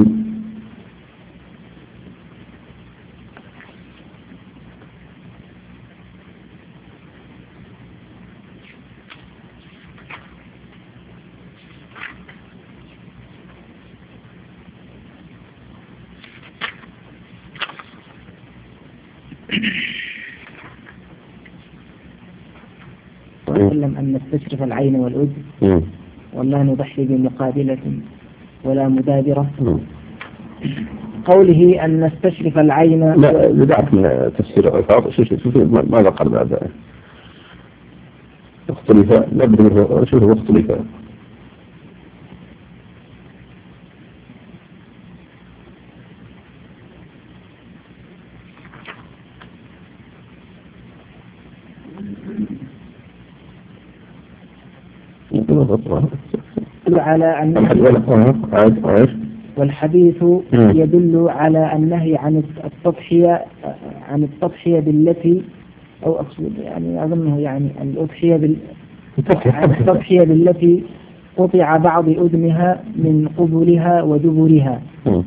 Speaker 3: وسلم أن نستشرف العين والأذن ولا نضحي بمقابلة ولا مدابرة. قوله أن نستشرف العين
Speaker 2: لا بدعت من تفسير الفاظ. شوف ماذا قال بعد اختلف نبدأ شوف اختلف
Speaker 3: على أن والحديث يدل على النهي عن التضحية عن التضحية بالتي أو أقصد يعني أظنه يعني الأضحية بال عن التضحية بالتي قطع بعض أذنها من قبلها ودبرها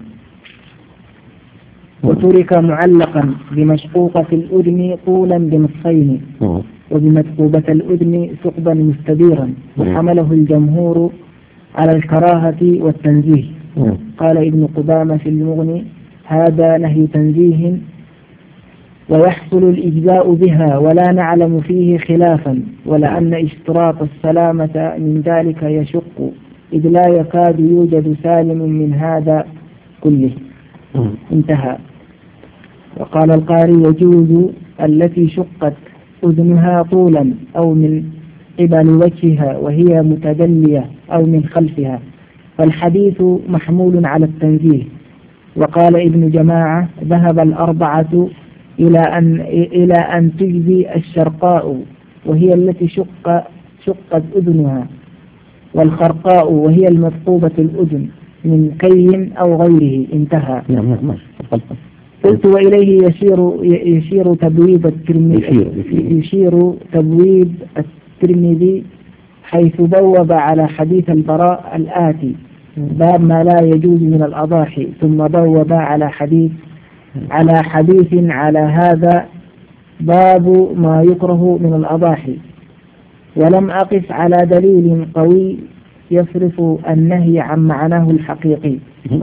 Speaker 3: وترك معلقا بمشقوقة الأذن طولا بنصفين وبمثقوبة الأذن ثقبا مستديرا وحمله الجمهور على الكراهة والتنزيه. قال ابن قدامة في المغني هذا نهي تنزيه ويحصل الإجزاء بها ولا نعلم فيه خلافا ولأن اشتراط السلامة من ذلك يشق إذ لا يكاد يوجد سالم من هذا كله. انتهى. وقال القاري يجوز التي شقت أذنها طولا أو من قبل وجهها وهي متدلية أو من خلفها فالحديث محمول على التنزيه. وقال ابن جماعة ذهب الأربعة إلى أن إلى أن تجزي الشرقاء وهي التي شق شقت أذنها والخرقاء وهي المثقوبة الأذن من كي أو غيره. انتهى. قلت وإليه يشير يشير تبويب الترمذي يشير تبويب الترمذي حيث بوب على حديث البراء الآتي باب ما لا يجوز من الأضاحي ثم بوب على حديث على حديث على هذا باب ما يكره من الأضاحي ولم أقف على دليل قوي يصرف النهي عن معناه الحقيقي.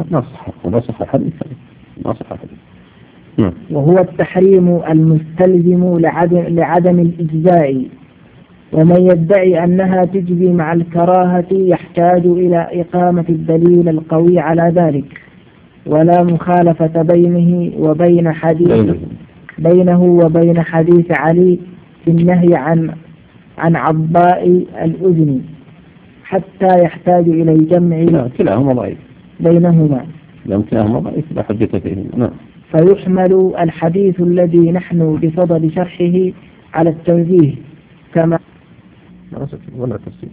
Speaker 3: وهو التحريم المستلزم لعدم, لعدم الإجزاء ومن يدعي أنها تجزي مع الكراهة يحتاج إلى إقامة الدليل القوي على ذلك ولا مخالفة بينه وبين حديث بينه وبين حديث علي في النهي عن عن عضاء الأذن حتى يحتاج إلى الجمع
Speaker 2: كلاهما ضعيف
Speaker 3: بينهما
Speaker 2: كلاهما ضعيف لا حجة فيهما.
Speaker 3: فيحمل الحديث الذي نحن بفضل شرحه على التنزيه كما
Speaker 2: ولا تفسير.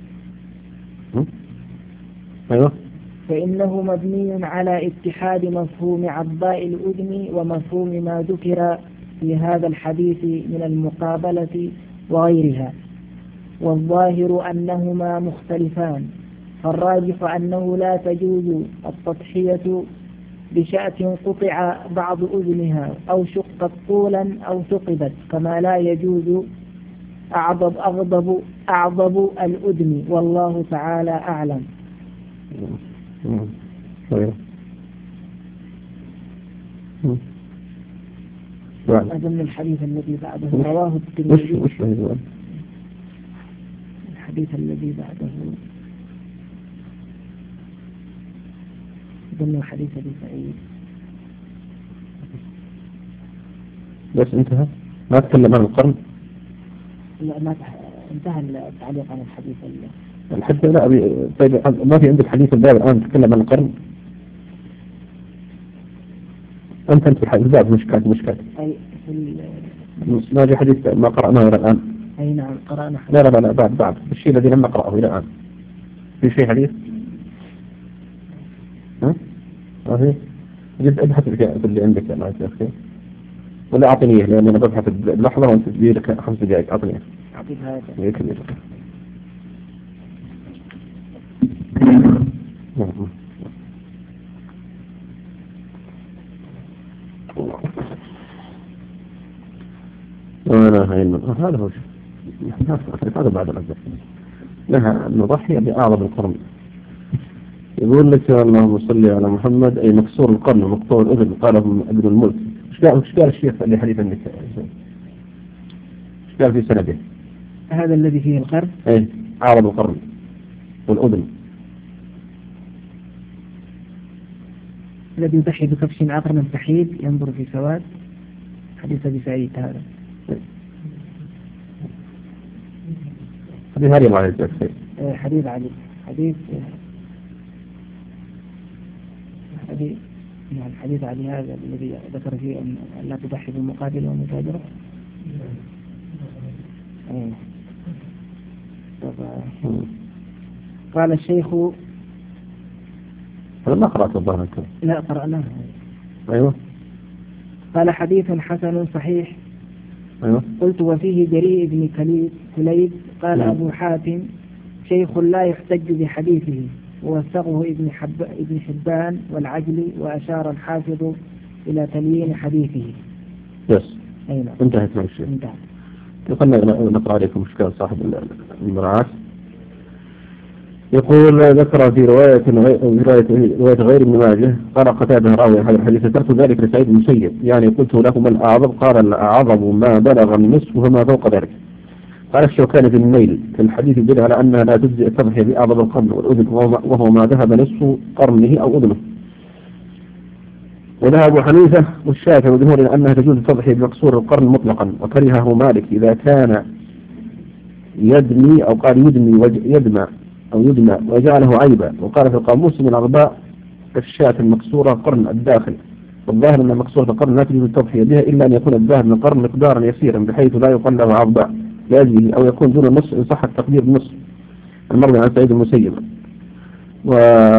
Speaker 2: أيوه.
Speaker 3: فإنه مبني على اتحاد مفهوم عضاء الأذن ومفهوم ما ذكر في هذا الحديث من المقابلة وغيرها والظاهر أنهما مختلفان، فالراجح أنه لا تجوز التضحية بشاة قطع بعض أذنها أو شقت طولا أو ثقبت، كما لا يجوز أعضب أغضب أعضب الأذن، والله تعالى أعلم. هذا من الحديث الذي بعده رواه الترمذي. الحديث الذي بعده ضمن حديث أبي سعيد.
Speaker 2: بس انتهى ما تكلم عن القرن.
Speaker 3: لا ما انتهى التعليق عن الحديث اللي
Speaker 2: الحديث لا أبي طيب ما في عندك حديث الباب الآن تتكلم عن القرن. أنت أنت في الحديث الباب مشكات مشكات.
Speaker 3: أي في
Speaker 2: ما في حديث ما قرأناه إلى الآن.
Speaker 3: أي نعم قرأنا حديث.
Speaker 2: لا لا لا بعد بعد الشيء الذي لم نقرأه إلى الآن. في شيء حديث؟ ها؟ ما في؟ جد أبحث في اللي عندك أنا يا أخي. ولا أعطنيه لأن أنا ببحث بلحظة وأنت تجي لك خمس دقائق أعطنيه.
Speaker 3: أعطيك هذا.
Speaker 2: يكمل. أنا هين هذا هو هذا بعد الأجل لها نضحي بأعظم القرن. يقول لك اللهم صل على محمد أي مكسور القرن ومقطوع الأذن قاله ابن الملك. إيش قال إيش قال الشيخ اللي حديث النك إيش قال في سنده؟
Speaker 3: هذا الذي فيه القرن؟
Speaker 2: إيه أعظم القرن والأذن.
Speaker 3: الذي يضحي بكبش آخر من سحيد ينظر في سواد. حديث أبي سعيد هذا.
Speaker 2: حديث علي معي الجاكسي.
Speaker 3: حديث علي حديث حديث يعني حديث علي هذا الذي ذكر فيه أن لا تضحي بالمقابل والمتاجرة. قال الشيخ
Speaker 2: هذا ما قرأت الظاهر.
Speaker 3: لا قرأناه.
Speaker 2: أيوة.
Speaker 3: قال حديث حسن صحيح.
Speaker 2: أيوة.
Speaker 3: قلت وفيه جريء بن كليب قال
Speaker 2: أيوة.
Speaker 3: أبو حاتم شيخ لا يحتج بحديثه، ووثقه ابن, حب ابن حبان والعجلي، وأشار الحافظ إلى تليين حديثه.
Speaker 2: يس.
Speaker 3: أيوة.
Speaker 2: انتهت مع الشيء.
Speaker 3: انتهت.
Speaker 2: يقولنا نقرأ عليكم مشكلة صاحب المراعاة. يقول ذكر في رواية رواية, رواية غير ابن ماجه قال قتادة راوي هذا الحديث ذكرت ذلك لسعيد بن المسيب يعني قلت له من أعظم قال الأعظم ما بلغ النصف وما فوق ذلك. قال الشوكاني في النيل في الحديث يدل على أنها لا تجزئ التضحية بأعظم القرن والأذن وهو ما ذهب نصف قرنه أو أذنه. وذهب أبو حنيفة والشافعي وجمهور إلى أنها تجوز التضحية بمقصور القرن مطلقا، وكرهه مالك إذا كان يدمي أو قال يدمي يدمى أو يدمى وجعله عيبا. وقال في القاموس من الأغباء كالشاة المكسورة قرن الداخل، والظاهر أن مكسورة القرن لا تجوز التضحية بها إلا أن يكون الذهب من القرن مقدارا يسيرا بحيث لا يقال له عضباء لأجله، أو يكون دون النصف إن صح التقدير بالنصف المروي عن سعيد المسيب. و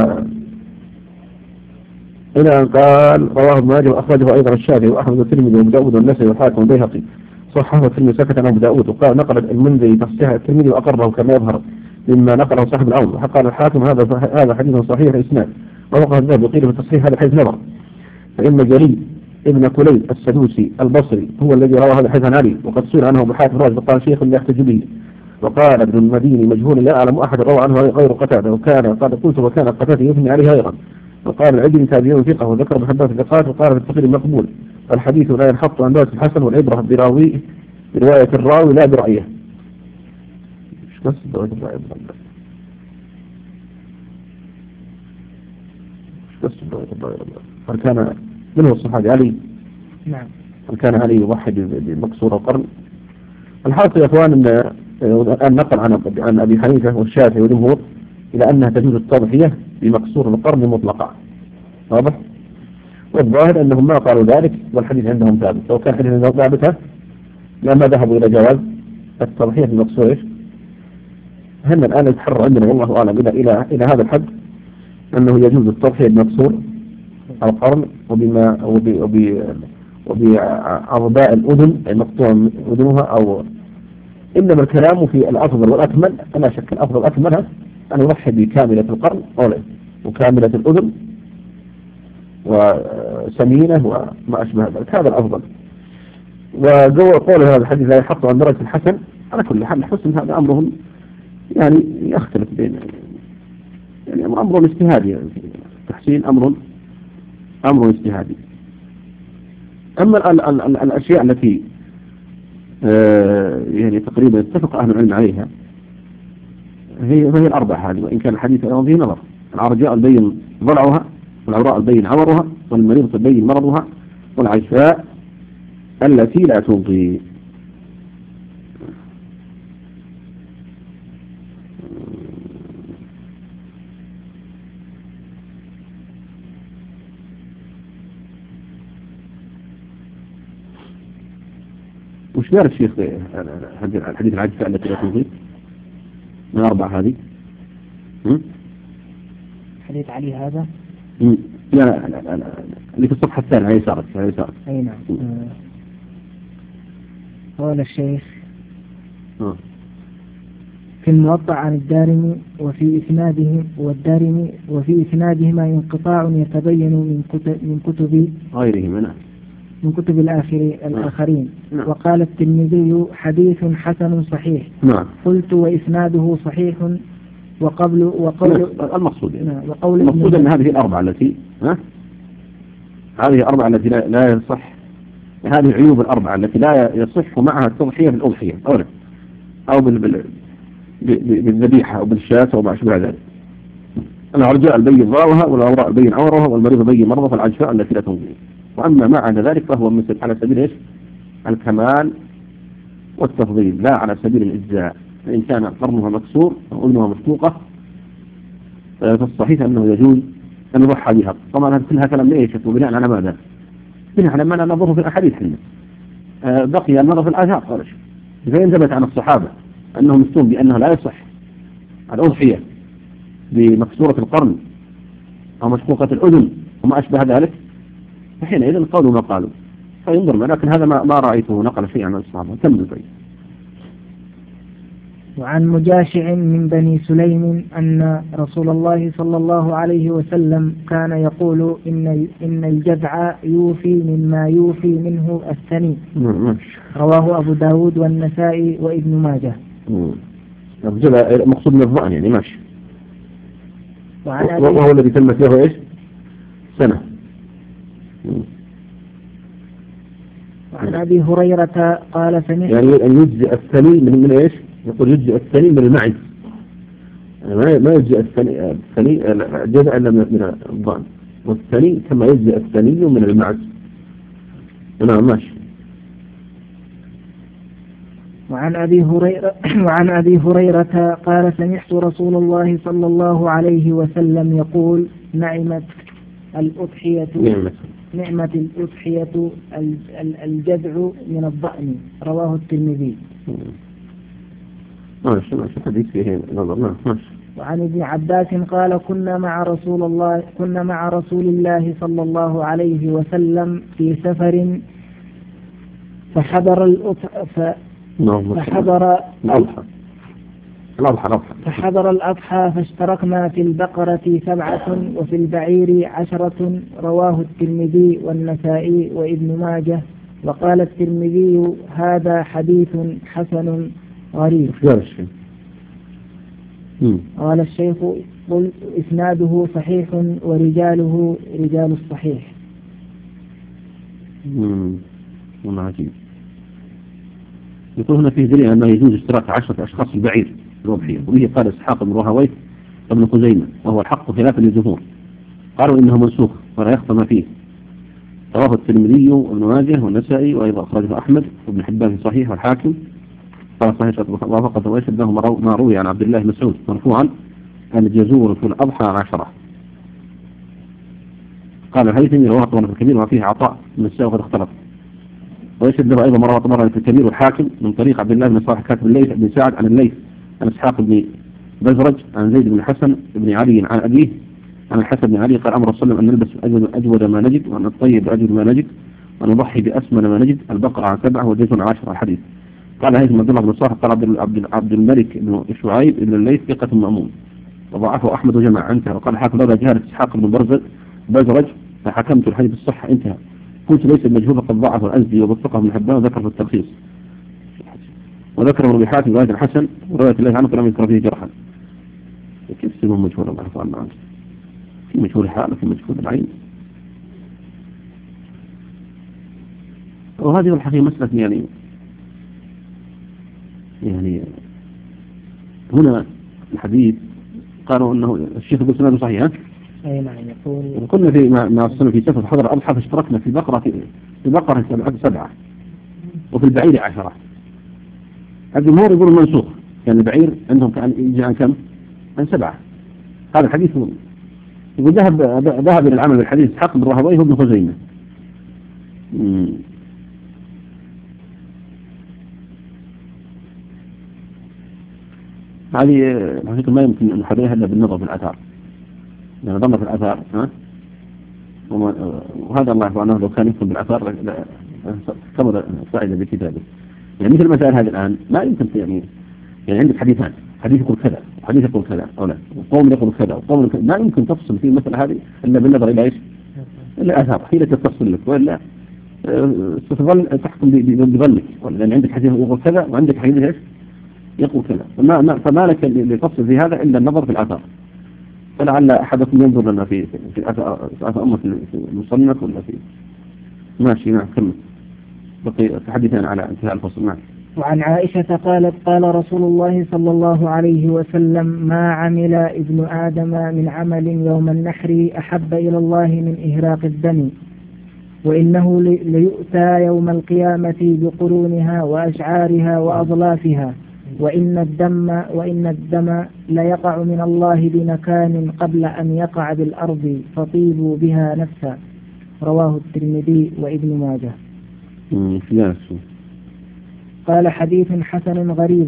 Speaker 2: إلى أن قال رواه ابن ماجه وأخرجه أيضا الشافعي وأحمد والترمذي وأبو داود والنسائي والحاكم والبيهقي صححه الترمذي سكت عن أبو داود. وقال نقل المنذري تصحيح الترمذي وأقره كما يظهر مما نقله صاحب العون. وقال الحاكم هذا هذا حديث صحيح الإسناد. ووقع الذهب وقيل في التصحيح هذا الحديث نظر، فإن جريء ابن كليب السدوسي البصري هو الذي روى هذا الحديث عن علي، وقد سئل عنه بحاتم الرازي فقال شيخ لا يحتج به. وقال ابن المديني مجهول لا أعلم أحد روى عنه غير قتادة، وكان قال قلت وكان قتادة يثني عليه غيرا. وقال العجل تابعون ثقة وذكر بحبات الثقات. وقال في التقرير مقبول الحديث لا ينحط عن ذات الحسن والعبرة براويه برواية الراوي لا برأيه. مش بس برواية الراوي بس برواية الراوي. هل كان من هو الصحابي علي؟
Speaker 3: نعم.
Speaker 2: هل كان علي يضحي بمقصور القرن؟ الحاصل يا اخوان ان النقل عن عن ابي حنيفه والشافعي والجمهور الى انها تجوز التضحيه بمقصور القرن مطلقا. واضح؟ والظاهر انهم ما قالوا ذلك والحديث عندهم ثابت. لو كان حديث ثابته لما ذهبوا الى جواز التضحيه بمقصور ايش؟ هم الان يتحرر عندنا والله اعلم الى الى الى هذا الحد انه يجوز التضحيه بمقصور القرن وبما وب وبأعضاء الأذن المقطوع أذنها أو إنما الكلام في الأفضل والأكمل. لا شك الأفضل والأكمل أن يضحي بكاملة القرن أولا وكاملة الأذن وسمينة وما أشبه ذلك، هذا الأفضل. وقول هذا الحديث لا يحط عن درجة الحسن، على كل حال الحسن هذا أمرهم يعني يختلف بين يعني أمر اجتهادي، التحسين أمر أمر اجتهادي. أما ال ال ال الأشياء التي آه يعني تقريبا اتفق أهل العلم عليها هي فهي الأربعة هذه، وإن كان الحديث أيضا فيه نظر. العرجاء البين ضلعها، والعوراء البين عورها، والمريضة البين مرضها، والعشاء التي لا تنقي. وش قال الشيخ الحديث العجفة التي لا تنقي من الأربعة هذه؟
Speaker 3: حديث علي هذا؟
Speaker 2: لا لا لا, لا, لا. اللي في الصفحة الثانية على يسارك على يسارك.
Speaker 3: أي نعم. قال الشيخ
Speaker 2: آه.
Speaker 3: في الموطأ عن الدارمي وفي إسناده والدارمي وفي إسنادهما انقطاع يتبين من كتب من كتب
Speaker 2: غيرهما نعم
Speaker 3: من كتب الآخر الآخرين.
Speaker 2: نعم.
Speaker 3: وقال الترمذي حديث حسن صحيح.
Speaker 2: نعم.
Speaker 3: قلت وإسناده صحيح وقبل وقول
Speaker 2: المقصود يعني.
Speaker 3: نعم. وقول
Speaker 2: المقصود أن هذه الأربعة التي ها هذه الأربعة التي لا, لا يصح، هذه العيوب الأربعة التي لا يصح معها التضحية بالأضحية أو لا أو بالذبيحة أو بالشاة أو ما أشبه ذلك. العرجاء البين ضارها، والعوراء البين عورها، والمريض البين مرضها، فالعجفاء التي لا تنقي. وأما ما عدا ذلك فهو مثل على سبيل إيش؟ الكمال والتفضيل، لا على سبيل الإجزاء. فإن كان قرنها مكسور أو أذنها مسلوقة فالصحيح أنه يجوز أن يضحى بها. طبعا هذا كلها كلام ليش وبناء على ماذا؟ بناء على ما نظره في الأحاديث حنا. آه بقي النظر في الآثار. قال فإن ثبت عن الصحابة أنهم يفتون بأنه لا يصح الأضحية بمكسورة القرن أو مشقوقة الأذن وما أشبه ذلك، فحينئذ قالوا ما قالوا فينظر. لكن هذا ما, ما رأيته نقل شيئا عن الصحابة. كمل طيب.
Speaker 3: وعن مجاشع من بني سليم أن رسول الله صلى الله عليه وسلم كان يقول إن إن الجذع يوفي مما يوفي منه الثني. رواه أبو داود والنسائي وابن ماجه.
Speaker 2: مقصود من الظأن يعني ماشي.
Speaker 3: وعن
Speaker 2: وهو الذي تمت له إيش سنة.
Speaker 3: وعن أبي هريرة قال سمعت
Speaker 2: يعني أن يجزئ الثني من, من إيش؟ يقول يجزئ الثني من المعز، يعني ما يجزئ الثني الثني جزء إلا من الضأن، والثني كما يجزئ الثني من المعز. نعم ماشي.
Speaker 3: وعن أبي هريرة وعن أبي هريرة قال سمعت رسول الله صلى الله عليه وسلم يقول نعمت الأضحية
Speaker 2: نعمت
Speaker 3: نعمة الأضحية الجذع من الضأن. رواه الترمذي.
Speaker 2: ماشي ماشي حديث فيه نظر. ماشي.
Speaker 3: وعن ابن عباس قال كنا مع رسول الله كنا مع رسول الله صلى الله عليه وسلم في سفر فحضر الأضحى فحضر
Speaker 2: الأضحى الأضحى
Speaker 3: فحضر الأضحى فاشتركنا في البقرة سبعة وفي البعير عشرة. رواه الترمذي والنسائي وابن ماجه. وقال الترمذي هذا حديث حسن غريب. قال الشيخ قل إسناده صحيح ورجاله رجال الصحيح.
Speaker 2: امم عجيب. يقول هنا فيه دليل أنه يجوز اشتراك عشرة أشخاص في البعير الأضحية، وبه قال إسحاق بن راهويه ابن خزيمة وهو الحق خلافا للجمهور. قالوا إنه منسوخ ولا يخفى ما فيه. رواه الترمذي وابن ماجه والنسائي وأيضا أخرجه أحمد وابن حبان في صحيح والحاكم قال صحيح وافقه ويشهد له ما روي عن عبد الله بن مسعود مرفوعا أن يجوز في الأضحى عشرة. قال الهيثمي رواه طبعا في الكبير وفيه عطاء من الساء وقد اختلط. ويشهد له أيضا مرة مرة في الكبير والحاكم من طريق عبد الله بن صالح كاتب الليث بن سعد عن الليث عن إسحاق بن بزرج عن زيد بن حسن بن علي عن أبيه عن الحسن بن علي قال أمر صلى الله عليه وسلم أن نلبس أجود, أجود ما نجد وأن نطيب أجود ما نجد وأن نضحي بأسمن ما نجد البقرة عن سبعة والجزء عن عشرة. الحديث قال هيثم عبد الله بن صالح قال عبد عبد عبد الملك بن شعيب بن الليث ثقة مأمون وضعفه أحمد وجماعة انتهى. وقال حاكم لولا جهالة إسحاق بن برزج بزرج فحكمت الحديث بالصحة انتهى. قلت ليس المجهول فقد ضعف الأزدي وبثقه من حبان وذكر في التلخيص وذكر ابن حاتم رواية الحسن ورواية الله عنه فلم يذكر فيه جرحا. كيف يصيرون مجهول الله يرضى عنه؟ في مجهول حال وفي مجهول العين. وهذه الحقيقة مسألة يعني يعني هنا الحديث قالوا انه الشيخ يقول سنده صحيح.
Speaker 3: اي نعم يقول
Speaker 2: قلنا في مع السنة في سفر حضر اضحى فاشتركنا في بقرة في بقرة سبعة وفي البعير عشرة. الجمهور يقول منسوخ يعني البعير عندهم كان يجي عن كم؟ عن سبعة. هذا الحديث يقول ذهب ذهب الى العمل بالحديث حق بن راهويه وابن خزيمة. هذه الحقيقة ما يمكن أن نحررها إلا بالنظر في الآثار. يعني نظر في الآثار ها وهذا الله سبحانه لو كان يكتب بالآثار كمل فائدة بكتابه. يعني مثل المسائل هذه الآن ما يمكن يعني يعني عندك حديثان حديث يقول كذا وحديث يقول كذا أو لا وقوم يقول كذا وقوم ما يمكن تفصل في المسألة هذه إلا بالنظر إلى إيش؟ إلا آثار هي التي تفصل لك وإلا ستظل تحكم بظنك. لأن عندك حديث يقول كذا وعندك حديث إيش؟ يقول كذا فما, ما فما لك لتفصل في هذا إلا النظر في الآثار. فلعل أحدكم ينظر لنا في في آثار أمة في المصنف ولا في ماشي. نعم كمل بقي حديثنا على انتهاء الفصل. نعم.
Speaker 3: وعن عائشة قالت قال رسول الله صلى الله عليه وسلم ما عمل ابن آدم من عمل يوم النحر أحب إلى الله من إهراق الدم وإنه ليؤتى يوم القيامة بقرونها وأشعارها وأظلافها وإن الدم وإن الدم ليقع من الله بمكان قبل أن يقع بالأرض فطيبوا بها نفسا. رواه الترمذي وابن ماجه. قال حديث حسن غريب.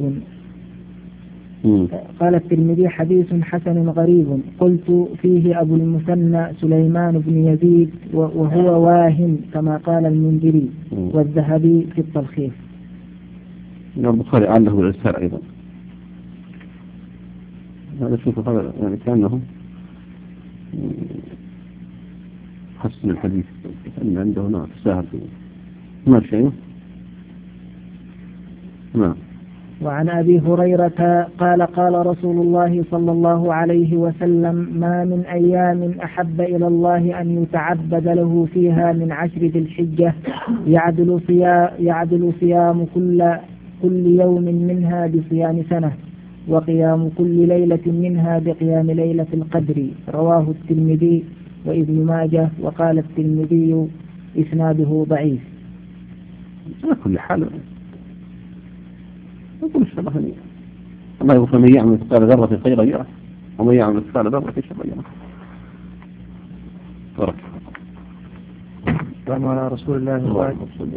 Speaker 3: قال الترمذي حديث حسن غريب. قلت فيه أبو المثنى سليمان بن يزيد وهو واهم كما قال المنذري والذهبي في التلخيص.
Speaker 2: البخاري عنده بالإرسال أيضا. هذا شوف هذا يعني كأنه حسن الحديث كأن عنده هنا تساهل ما شيء. نعم.
Speaker 3: وعن أبي هريرة قال قال رسول الله صلى الله عليه وسلم ما من أيام أحب إلى الله أن يتعبد له فيها من عشر ذي الحجة يعدل صيام, يعدل صيام كل, كل يوم منها بصيام سنة وقيام كل ليلة منها بقيام ليلة القدر. رواه الترمذي وابن ماجه وقال الترمذي إسناده ضعيف.
Speaker 2: على كل حال يقول الشبه لي الله يغفر من يعمل مثقال ذرة خيرا يره ومن يعمل مثقال ذرة شرا يره. بارك
Speaker 1: الله على رسول الله.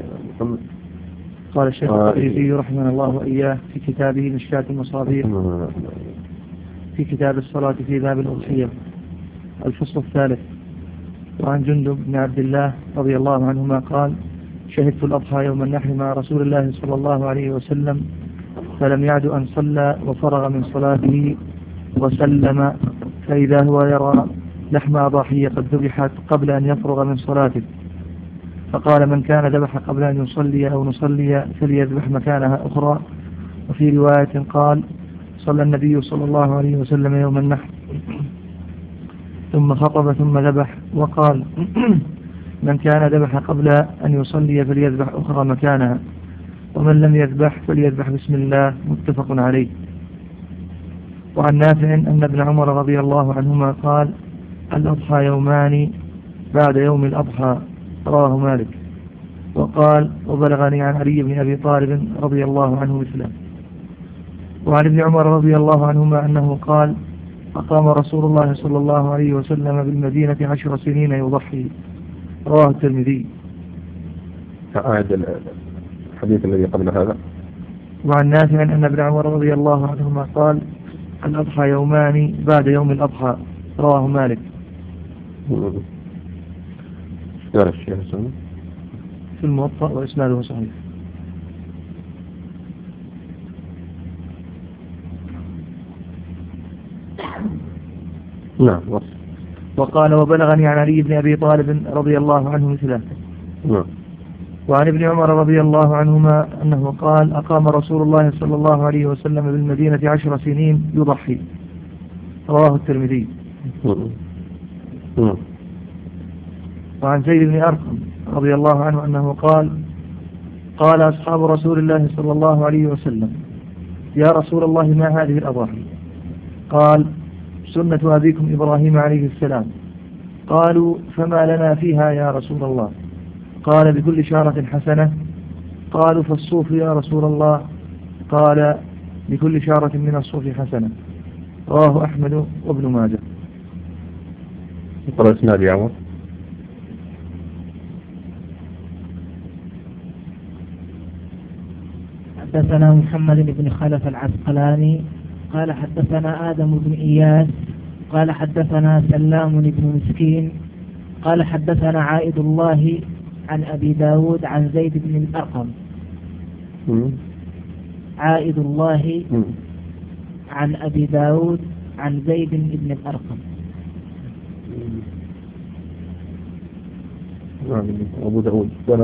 Speaker 1: قال الشيخ الترمذي رحمه الله وإياه في كتابه مشكاة المصابيح في كتاب الصلاة في باب الأضحية الفصل الثالث. وعن جندب بن عبد الله رضي الله عنهما قال شهدت الأضحى يوم النحر مع رسول الله صلى الله عليه وسلم فلم يعد أن صلى وفرغ من صلاته وسلم فإذا هو يرى لحم أضاحية قد ذبحت قبل أن يفرغ من صلاته فقال من كان ذبح قبل أن يصلي أو نصلي فليذبح مكانها أخرى. وفي رواية قال صلى النبي صلى الله عليه وسلم يوم النحر ثم خطب ثم ذبح وقال من كان ذبح قبل أن يصلي فليذبح أخرى مكانها ومن لم يذبح فليذبح بسم الله. متفق عليه. وعن نافع أن ابن عمر رضي الله عنهما قال الأضحى يومان بعد يوم الأضحى. رواه مالك. وقال وبلغني عن علي بن أبي طالب رضي الله عنه مثله. وعن ابن عمر رضي الله عنهما أنه قال أقام رسول الله صلى الله عليه وسلم بالمدينة عشر سنين يضحي. رواه الترمذي.
Speaker 2: أعد الحديث الذي قبل هذا.
Speaker 3: وعن نافع أن ابن عمر رضي الله عنهما قال الأضحى يومان بعد يوم الأضحى. رواه مالك.
Speaker 2: قال الشيخ
Speaker 1: في الموطأ وإسناده صحيح.
Speaker 2: نعم.
Speaker 1: وقال وبلغني عن علي بن أبي طالب رضي الله عنه مثله.
Speaker 2: نعم.
Speaker 1: وعن ابن عمر رضي الله عنهما أنه قال أقام رسول الله صلى الله عليه وسلم بالمدينة عشر سنين يضحي. رواه الترمذي.
Speaker 2: نعم.
Speaker 1: وعن زيد بن أرقم رضي الله عنه أنه قال قال أصحاب رسول الله صلى الله عليه وسلم يا رسول الله ما هذه الأضاحي؟ قال سنة أبيكم إبراهيم عليه السلام. قالوا فما لنا فيها يا رسول الله؟ قال بكل شارة حسنة. قالوا فالصوف يا رسول الله؟ قال بكل شارة من الصوف حسنة. رواه أحمد وابن ماجه.
Speaker 2: قال اسناد يا عمر.
Speaker 3: حدثنا محمد بن خلف العسقلاني قال حدثنا آدم بن إياس قال حدثنا سلام بن مسكين قال حدثنا عائد الله عن أبي داود عن زيد بن الأرقم. عائد الله عن أبي داود عن زيد بن الأرقم.
Speaker 2: أبو داود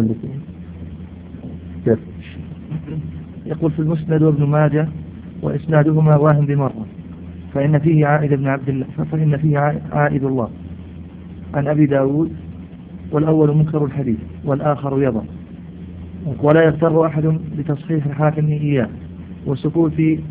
Speaker 2: كيف؟
Speaker 1: يقول في المسند وابن ماجه وإسنادهما واهم بمرة، فإن فيه عائد بن عبد الله فإن فيه عائد الله عن أبي داود، والأول منكر الحديث والآخر يضع، ولا يغتر أحد بتصحيح الحاكم إياه والسكوت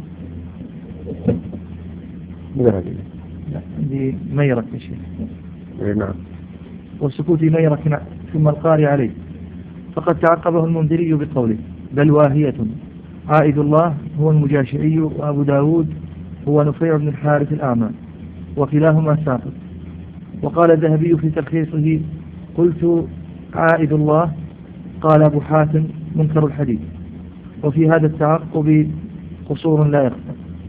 Speaker 1: ميرك يا شيخ.
Speaker 2: نعم.
Speaker 1: والسكوت ميرك ثم القاري عليه، فقد تعقبه المنذري بقوله بل واهية. عائد الله هو المجاشعي وأبو داود هو نفيع بن الحارث الأعمى وكلاهما ساقط. وقال الذهبي في تلخيصه قلت عائد الله قال أبو حاتم منكر الحديث، وفي هذا التعقب قصور لا يخفى.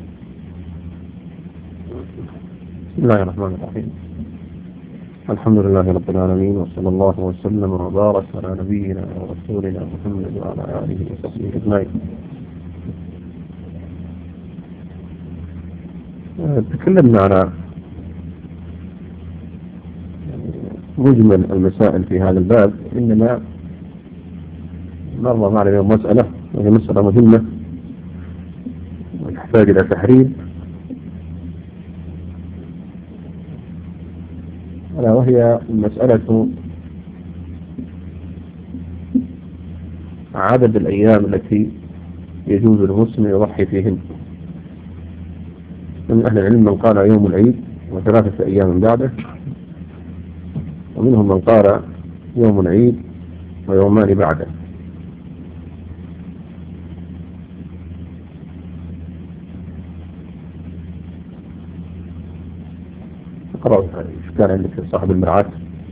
Speaker 2: بسم الله الرحمن الرحيم. الحمد لله رب العالمين، وصلى الله وسلم وبارك على نبينا ورسولنا محمد وعلى آله وصحبه أجمعين. تكلمنا على مجمل المسائل في هذا الباب، إنما مر معنا اليوم مسألة وهي مسألة مهمة وتحتاج إلى تحرير، ألا وهي مسألة عدد الأيام التي يجوز للمسلم يضحي فيهن. من أهل العلم من قال يوم العيد وثلاثة أيام بعده، ومنهم من قال يوم العيد ويومان بعده. اقرأ إيش كان عندك صاحب المرعاة.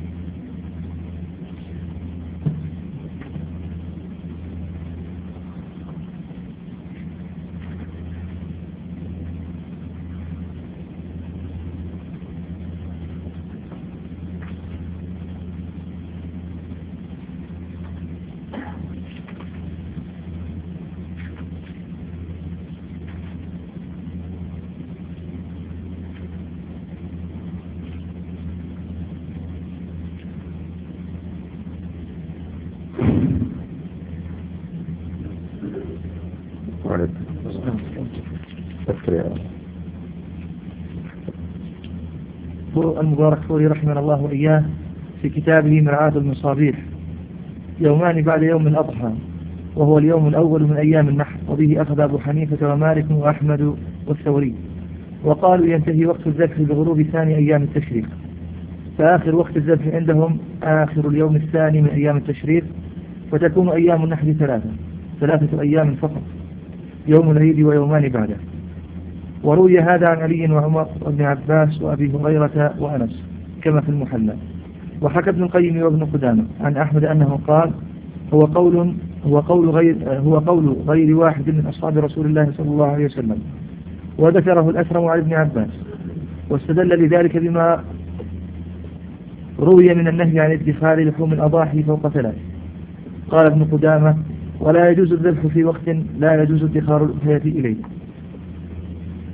Speaker 1: المبارك فوري رحمه الله وإياه في كتابه مرعاة المصابيح يومان بعد يوم الأضحى، وهو اليوم الأول من أيام النحر، وبه أخذ أبو حنيفة ومالك وأحمد والثوري، وقالوا ينتهي وقت الذبح بغروب ثاني أيام التشريق، فآخر وقت الذبح عندهم آخر اليوم الثاني من أيام التشريق، فتكون أيام النحر ثلاثة ثلاثة أيام فقط، يوم العيد ويومان بعده. وروي هذا عن علي وعمر وابن عباس وأبي هريرة وأنس كما في المحلى. وحكى ابن القيم وابن قدامة عن أحمد أنه قال هو قول هو قول غير هو قول غير واحد من أصحاب رسول الله صلى الله عليه وسلم، وذكره الأثرم عن ابن عباس، واستدل لذلك بما روي من النهي عن ادخار لحوم الأضاحي فوق ثلاث. قال ابن قدامة ولا يجوز الذبح في وقت لا يجوز ادخار الأضحية إليه.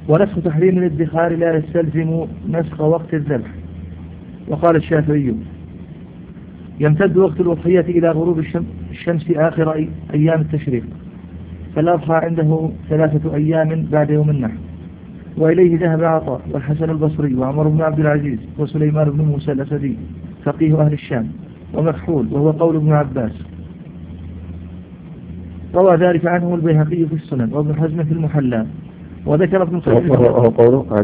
Speaker 4: ونسخ تحريم الادخار لا يستلزم نسخ وقت الذبح. وقال الشافعي يمتد وقت الأضحية إلى غروب الشمس آخر أيام التشريق، فالأضحى عنده ثلاثة أيام بعد يوم النحر. وإليه ذهب عطاء والحسن البصري وعمر بن عبد العزيز وسليمان بن موسى الأسدي فقيه أهل الشام ومكحول، وهو قول ابن عباس. روى ذلك عنه البيهقي في السنن وابن حزم في المحلى. وذكر ابن قيم
Speaker 2: وهو قوله عاد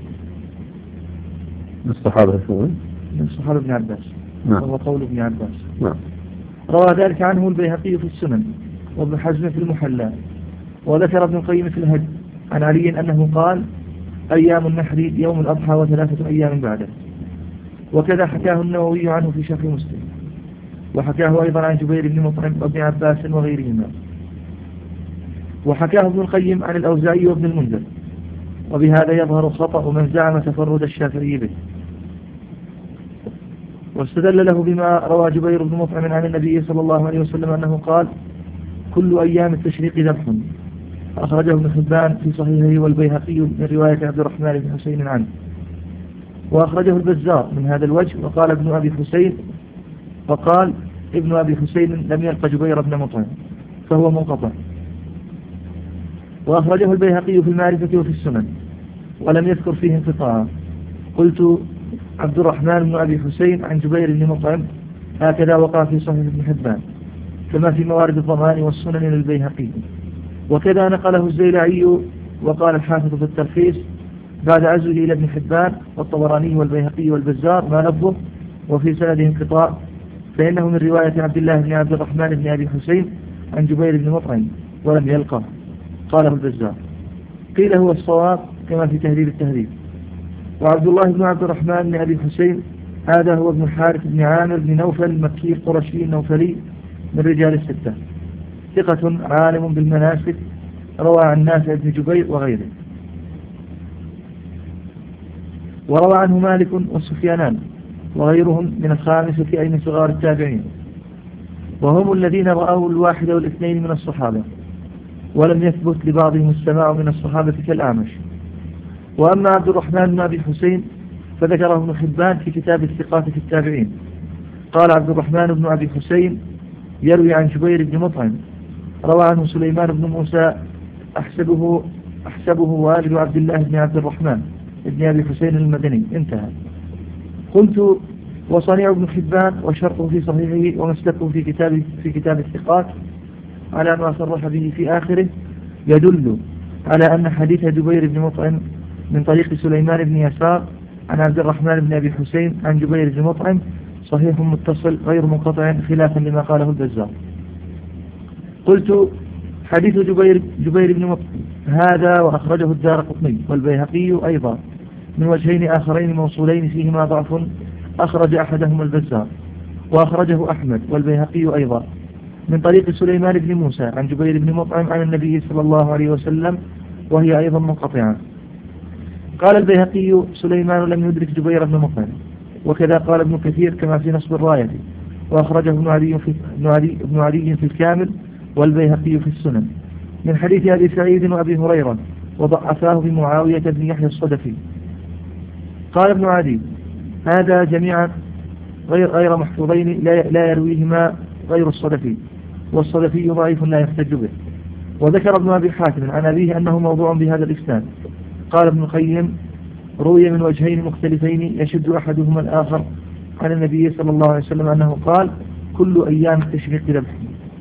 Speaker 2: الصحابة شو
Speaker 4: من الصحابة ابن عباس.
Speaker 2: نعم.
Speaker 4: وهو قول ابن عباس.
Speaker 2: نعم.
Speaker 4: روى ذلك عنه البيهقي في السنن وابن حزم في المحلى. وذكر ابن القيم في الهدي عن علي أنه قال أيام النحر يوم الأضحى وثلاثة أيام بعده. وكذا حكاه النووي عنه في شرح مسلم، وحكاه أيضا عن جبير بن مطعم وابن عباس وغيرهما. وحكاه ابن القيم عن الأوزاعي وابن المنذر، وبهذا يظهر خطأ من زعم تفرد الشافعي به، واستدل له بما روى جبير بن مطعم عن النبي صلى الله عليه وسلم أنه قال كل أيام التشريق ذبح، أخرجه ابن حبان في صحيحه والبيهقي من رواية عبد الرحمن بن حسين عنه. وأخرجه البزار من هذا الوجه. وقال ابن أبي حسين وقال ابن أبي حسين لم يلقى جبير بن مطعم فهو منقطع. وأخرجه البيهقي في المعرفة وفي السنن ولم يذكر فيه انقطاعا. قلت عبد الرحمن بن أبي حسين عن جبير بن مطعم هكذا وقع في صحيح ابن حبان كما في موارد الضمان والسنن للبيهقي. وكذا نقله الزيلعي. وقال الحافظ في التلخيص بعد عزله إلى ابن حبان والطبراني والبيهقي والبزار ما لفظه وفي سنده انقطاع، فإنه من رواية عبد الله بن عبد الرحمن بن أبي حسين عن جبير بن مطعم ولم يلقه، قاله البزار. قيل هو الصواب كما في تهذيب التهذيب. وعبد الله بن عبد الرحمن بن أبي حسين هذا هو ابن الحارث بن عامر بن نوفل المكي القرشي النوفلي من رجال الستة، ثقة عالم بالمناسك، روى عن نافع بن جبير وغيره. وروى عنه مالك والسفيانان وغيرهم من الخامسة أي من صغار التابعين، وهم الذين رأوا الواحد والاثنين من الصحابة، ولم يثبت لبعضهم السماع من الصحابة كالأعمش. وأما عبد الرحمن بن أبي حسين فذكره ابن حبان في كتاب الثقات في التابعين. قال عبد الرحمن بن أبي حسين يروي عن جبير بن مطعم، روى عنه سليمان بن موسى أحسبه, أحسبه والد عبد الله بن عبد الرحمن ابن أبي حسين المدني. انتهى. قلت وصنيع ابن حبان وشرطه في صحيحه ومسلكه في كتاب في كتاب الثقات على ما صرح به في آخره يدل على أن حديث جبير بن مطعم من طريق سليمان بن يسار عن عبد الرحمن بن أبي حسين عن جبير بن مطعم صحيح متصل غير منقطع خلافا لما قاله البزار. قلت حديث جبير, جبير بن مطعم هذا وأخرجه الدارقطني والبيهقي أيضا من وجهين آخرين موصولين فيهما ضعف، أخرج أحدهما البزار وأخرجه أحمد والبيهقي أيضا من طريق سليمان بن موسى عن جبير بن مطعم عن النبي صلى الله عليه وسلم وهي أيضا منقطعة. قال البيهقي سليمان لم يدرك جبير بن مطعم، وكذا قال ابن كثير كما في نصب الراية، وأخرجه ابن علي في, ابن علي, ابن علي في الكامل والبيهقي في السنن من حديث أبي سعيد وأبي هريرة وضعفاه بمعاوية بن يحيى الصدفي. قال ابن عدي هذا جميعا غير غير محفوظين لا, لا يرويهما غير الصدفي، والصدفي ضعيف لا يحتج به. وذكر ابن أبي حاتم عن أبيه أنه موضوع بهذا الإسناد. قال ابن القيم روي من وجهين مختلفين يشد أحدهما الآخر عن النبي صلى الله عليه وسلم أنه قال كل أيام التشريق ذبح.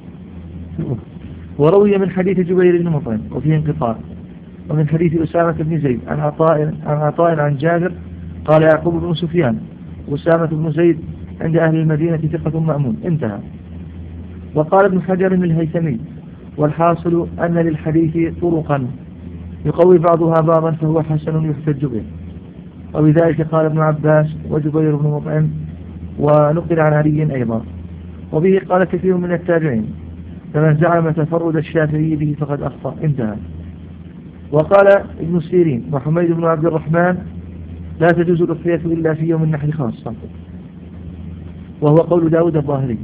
Speaker 4: وروي من حديث جبير بن مطعم وفيه انقطاع، ومن حديث أسامة بن زيد عن عطاء عن عطاء عن جابر قال يعقوب بن سفيان أسامة بن زيد عند أهل المدينة ثقة مأمون. انتهى. وقال ابن حجر الهيثمي والحاصل أن للحديث طرقا يقوي بعضها بعضا فهو حسن يحتج به، وبذلك قال ابن عباس وجبير بن مطعم، ونقل عن علي أيضا. وبه قال كثير من التابعين، فمن زعم تفرد الشافعي به فقد أخطأ. انتهى. وقال ابن سيرين وحميد بن عبد الرحمن لا تجوز الأضحية إلا في يوم النحر خاصة، وهو قول داود الظاهري،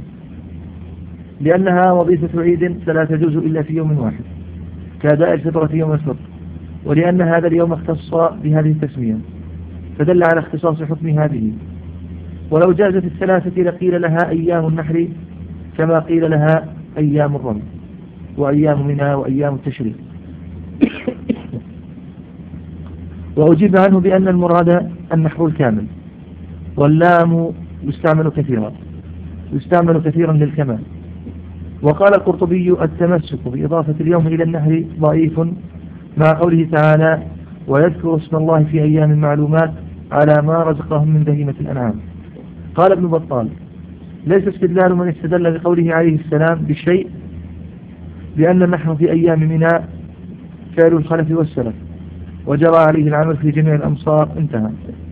Speaker 4: لأنها وظيفة عيد فلا تجوز إلا في يوم واحد كأداء الفطرة يوم الفطر، ولأن هذا اليوم اختص بهذه التسمية فدل على اختصاص حكم هذه. ولو جازت الثلاثة لقيل لها أيام النحر كما قيل لها أيام الرمي وأيام منى وأيام التشريق. وأجيب عنه بأن المراد النحر الكامل، واللام يستعمل كثيرا يستعمل كثيرا للكمال. وقال القرطبي التمسك بإضافة اليوم إلى النحر ضعيف مع قوله تعالى ويذكر اسم الله في أيام معلومات على ما رزقهم من بهيمة الأنعام. قال ابن بطال ليس استدلال من استدل بقوله عليه السلام بالشيء لأن النحر في أيام منى فعل الخلف والسلف وجرى عليه العمل في جميع الأمصار. انتهى.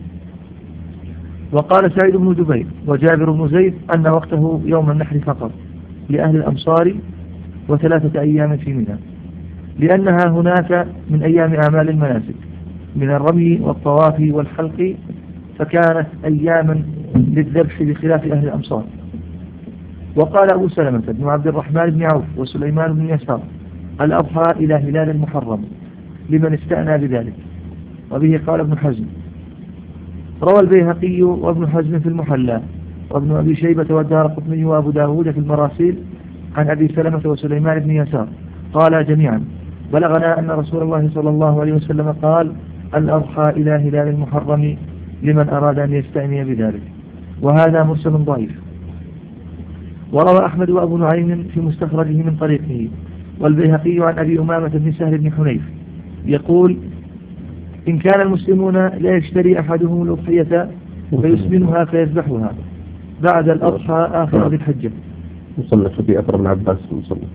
Speaker 4: وقال سعيد بن جبير وجابر بن زيد أن وقته يوم النحر فقط لأهل الأمصار وثلاثة أيام في منى، لأنها هناك من أيام أعمال المناسك من الرمي والطواف والحلق، فكانت أياما للذبح بخلاف أهل الأمصار. وقال أبو سلمة بن عبد الرحمن بن عوف وسليمان بن يسار الأضحى إلى هلال المحرم لمن استأنى بذلك، وبه قال ابن حزم. روى البيهقي وابن حزم في المحلى وابن أبي شيبة والدارقطني وأبو داود في المراسيل عن أبي سلمة وسليمان بن يسار قال جميعا بلغنا أن رسول الله صلى الله عليه وسلم قال الأضحى إلى هلال المحرم لمن أراد أن يستأني بذلك، وهذا مرسل ضعيف. وروى أحمد وأبو نعيم في مستخرجه من طريقه والبيهقي عن أبي أمامة بن سهل بن حنيف يقول إن كان المسلمون لا يشتري أحدهم الأضحية فيسمنها فيذبحها بعد الأضحى آخر ذي الحجة.
Speaker 2: مصنف في أثر ابن عباس مصنف.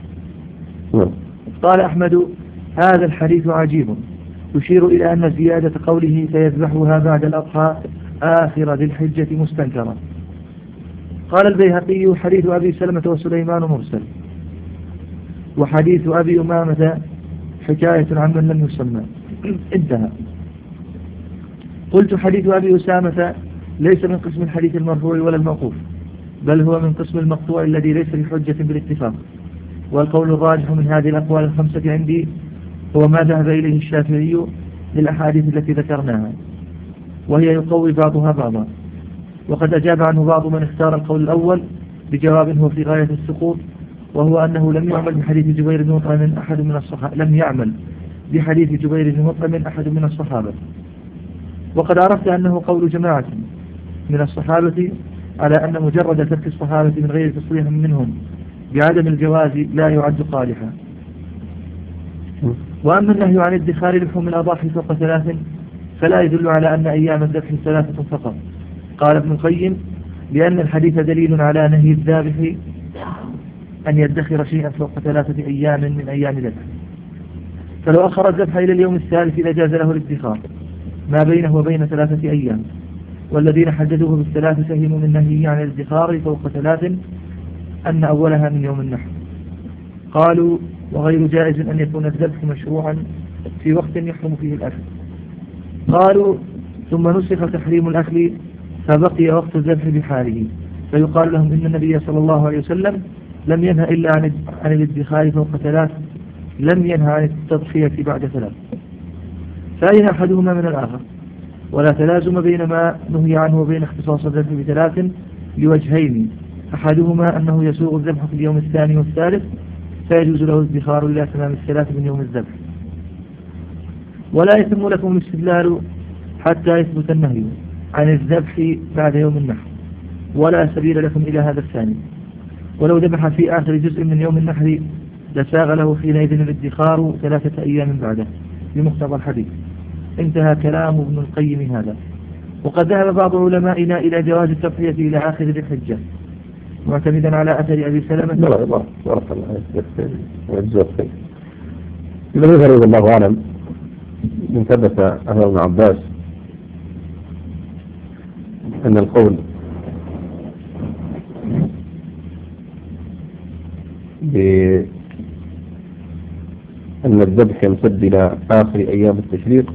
Speaker 4: قال أحمد هذا الحديث عجيب يشير إلى أن زيادة قوله فيذبحها بعد الأضحى آخر ذي الحجة مستنكرة. قال البيهقي حديث أبي سلمة وسليمان مرسل، وحديث أبي أمامة حكاية عن من لم يسمى. انتهى. قلت حديث أبي أسامة ليس من قسم الحديث المرفوع ولا الموقوف، بل هو من قسم المقطوع الذي ليس بحجة بالاتفاق. والقول الراجح من هذه الأقوال الخمسة عندي هو ما ذهب إليه الشافعي للأحاديث التي ذكرناها، وهي يقوي بعضها بعضا. وقد أجاب عنه بعض من اختار القول الأول بجواب هو في غاية السقوط، وهو أنه لم يعمل بحديث جبير بن مطعم أحد من الصحابة لم يعمل بحديث جبير بن مطعم أحد من الصحابة. وقد عرفت أنه قول جماعة من الصحابة على أن مجرد ترك الصحابة من غير تصريح منهم بعدم الجواز لا يعد قادحا. وأما النهي عن ادخار لحوم الأضاحي فوق ثلاث فلا يدل على أن أيام الذبح ثلاثة فقط. قال ابن القيم لأن الحديث دليل على نهي الذابح أن يدخر شيئا فوق ثلاثة أيام من أيام ذبح، فلو أخر الذبح إلى اليوم الثالث لجاز له الادخار ما بينه وبين ثلاثة أيام. والذين حددوه بالثلاث فهموا من نهيه عن الادخار فوق ثلاث أن أولها من يوم النحر. قالوا وغير جائز أن يكون الذبح مشروعا في وقت يحرم فيه الأكل. قالوا ثم نسخ تحريم الأكل فبقي وقت الذبح بحاله، فيقال لهم إن النبي صلى الله عليه وسلم لم ينهى إلا عن عن الادخار فوق ثلاث، لم ينهى عن التضحية بعد ثلاث، فأين أحدهما من الآخر؟ ولا تلازم بين ما نهي عنه وبين اختصاص الذبح بثلاث لوجهين، أحدهما أنه يسوغ الذبح في اليوم الثاني والثالث فيجوز له الادخار إلى تمام الثلاث من يوم الذبح. ولا يتم لكم الاستدلال حتى يثبت النهي عن الذبح بعد يوم النحر، ولا سبيل لكم إلى هذا الثاني. ولو ذبح في آخر جزء من يوم النحر لساغ له حينئذ الادخار ثلاثة أيام بعده بمقتضى الحديث. انتهى كلام ابن القيم هذا. وقد ذهب بعض علمائنا إلى جواز التضحية إلى آخر ذي الحجة معتمدا على أثر أبي سلمة.
Speaker 2: لا الله بارك الله ويجزاك خير. الذي يظهر الله أعلم من ثبت أثر ابن عباس أن القول بأن الذبح يمتد إلى آخر أيام التشريق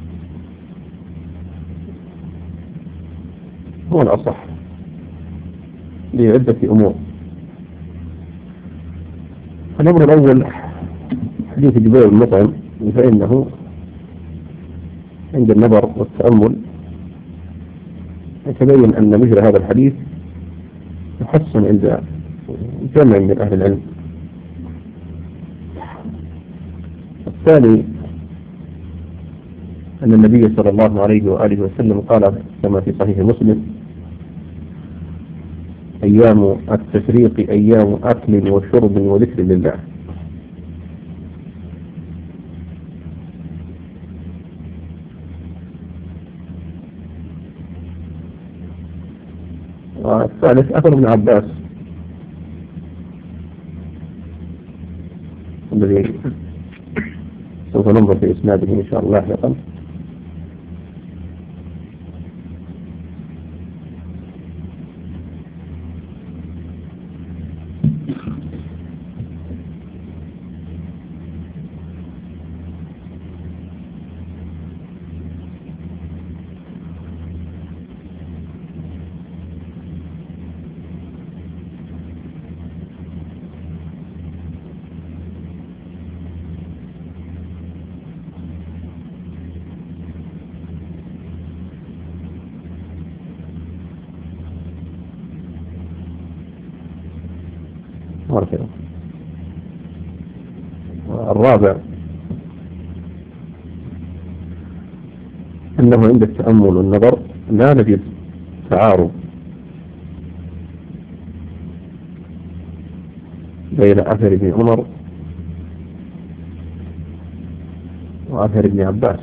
Speaker 2: هو الأصح، لعدة أمور. الأمر الأول حديث جبير بن مطعم، فإنه عند النظر والتأمل يتبين أن مثل هذا الحديث يحسن عند جمع من أهل العلم. الثاني أن النبي صلى الله عليه وآله وسلم قال كما في صحيح مسلم: أيام التشريق أيام أكل وشرب وذكر لله. والثالث أثر ابن عباس الذي سوف ننظر في إسناده إن شاء الله لاحقا. الرابع أنه عند التأمل والنظر لا نجد تعارض بين أثر ابن عمر وأثر ابن عباس،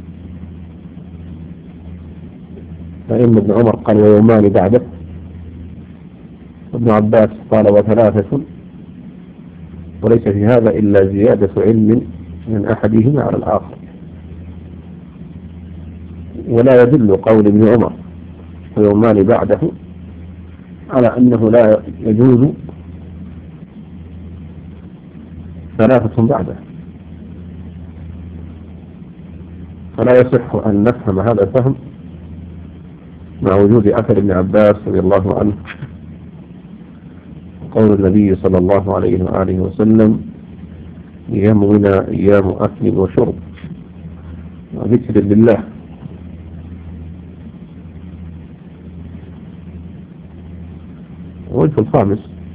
Speaker 2: فإن ابن عمر قال ويومان بعده، وابن عباس قال وثلاثة، وليس في هذا إلا زيادة علم من أحدهما على الآخر. ولا يدل قول ابن عمر ويومان بعده على أنه لا يجوز ثلاثة بعده، فلا يصح أن نفهم هذا الفهم مع وجود أثر ابن عباس رضي الله عنه قول النبي صلى الله عليه وآله وسلم: أيامنا أيام أكل وشرب وذكر لله. والوجه الخامس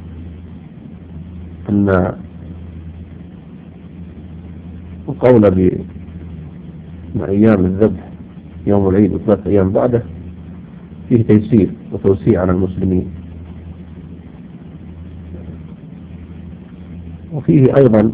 Speaker 2: أن القول بأيام الذبح يوم العيد وثلاث أيام بعده فيه تيسير وتوسيع على المسلمين، وفيه أيضا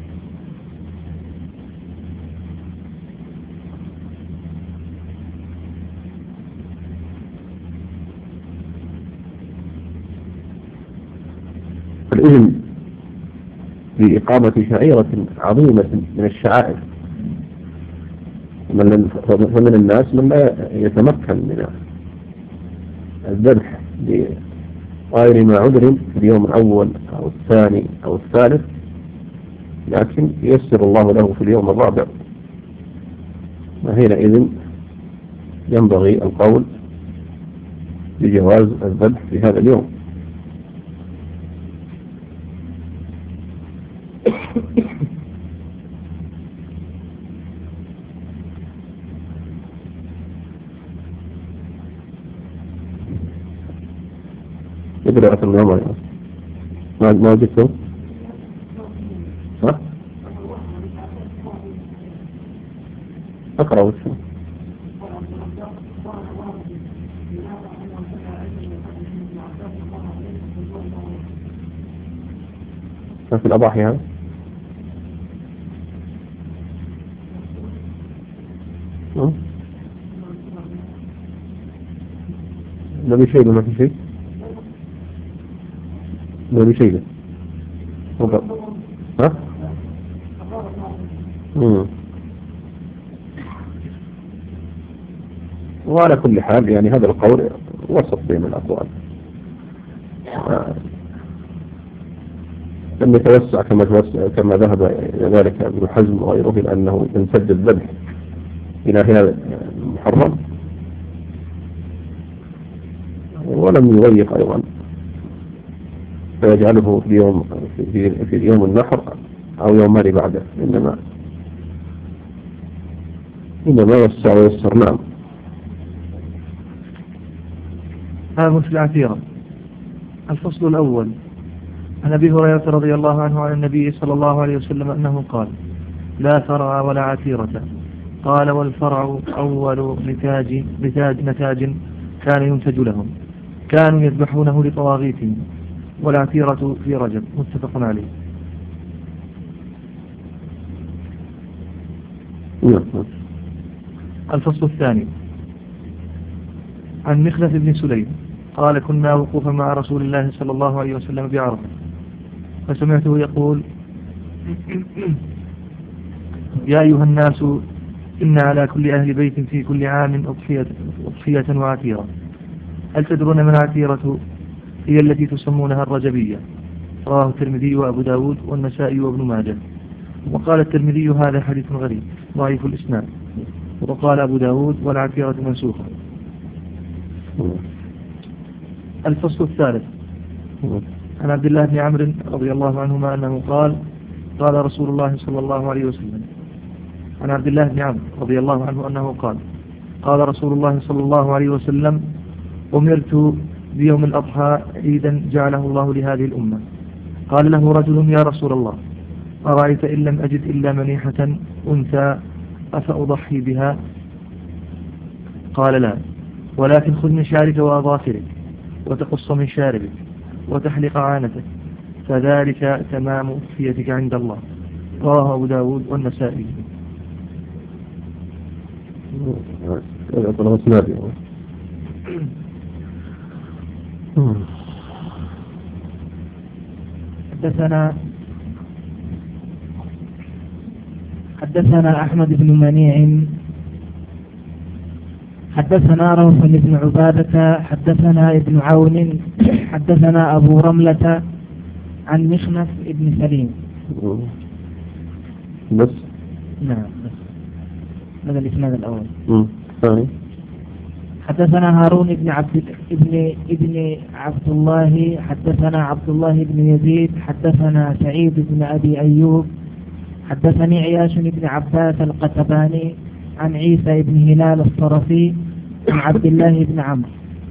Speaker 2: الإذن بإقامة شعيرة عظيمة من الشعائر، فمن الناس من لا يتمكن من الذبح بغير ما عذر في اليوم الأول أو الثاني أو الثالث، لكن ييسر الله له في اليوم الرابع، وحينئذ ينبغي القول بجواز الذبح في هذا اليوم. يقدر أثر اليوم ما ما وجدته ها؟ أقرأ وش في الأضاحي هذا؟ ما في شيء ما في شيء ما في شيء ها؟ مم. وعلى كل حال يعني هذا القول وسط بين الأقوال، لم يتوسع كما توسع كما ذهب إلى ذلك ابن حزم وغيره، لأنه ينسد الذبح إلى هذا المحرم، ولم يضيق أيضا فيجعله في يوم في, في يوم النحر أو يومان بعده، إنما إنما يسع ويسر. نعم.
Speaker 4: باب في العتيرة. الفصل الأول. عن أبي هريرة رضي الله عنه عن النبي صلى الله عليه وسلم أنه قال: لا فرع ولا عتيرة. قال: والفرع أول نتاج, نتاج, نتاج كان ينتج لهم، كانوا يذبحونه لطواغيتهم، والعتيرة في رجب. متفق عليه. الفصل الثاني. عن مخلف بن سليم قال: كنا وقوفا مع رسول الله صلى الله عليه وسلم بعرفة، فسمعته يقول: يا أيها الناس، إن على كل أهل بيت في كل عام أضحية, أضحية وعتيرة. هل تدرون من عتيرة؟ هي التي تسمونها الرجبية. رواه الترمذي وأبو داود والنسائي وابن ماجه. وقال الترمذي: هذا حديث غريب ضعيف الإسناد. وقال أبو داود: والعتيرة منسوخة. الفصل الثالث. عن عبد الله بن عمرو رضي الله عنهما أنه قال: قال رسول الله صلى الله عليه وسلم. عن عبد الله بن عمرو رضي الله عنه أنه قال: قال رسول الله صلى الله عليه وسلم: أمرت بيوم الأضحى عيدا جعله الله لهذه الأمة. قال له رجل: يا رسول الله، أرأيت إن لم أجد إلا منيحة أنثى أفأضحي بها؟ قال: لا، ولكن خذ من شعرك وأظافرك، وتقص من شاربك، وتحلق عانتك، فذلك تمام أضحيتك عند الله. رواه أبو داود والنسائي. حدثنا
Speaker 3: حدثنا أحمد بن منيع حدثنا روح بن عبادة حدثنا ابن عون حدثنا أبو رملة عن مخنف بن سليم.
Speaker 2: بس
Speaker 3: نعم بس هذا الإسناد الأول.
Speaker 2: ثاني.
Speaker 3: حدثنا هارون بن عبد ابن ابن عبد الله حدثنا عبد الله بن يزيد حدثنا سعيد بن أبي أيوب حدثني عياش بن عباس القتباني عن عيسى بن هلال الصرفي عن عبد الله بن عمرو.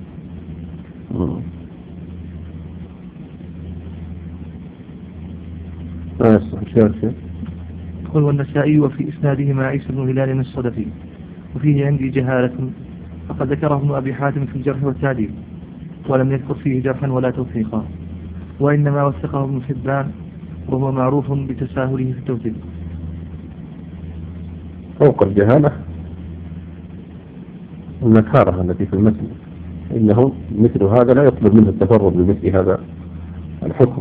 Speaker 4: قل والنسائي وفي إسنادهما عيسى بن هلال الصدفي، وفيه عندي جهالة، فقد ذكره ابن أبي حاتم في الجرح والتعديل، ولم يذكر فيه جرحا ولا توثيقا، وإنما وثقه ابن حبان، وهو معروف بتساهله في التوثيق.
Speaker 2: فوق الجهالة النكارة التي في المتن، إنه مثل هذا لا يطلب منه التفرد بمثل هذا الحكم.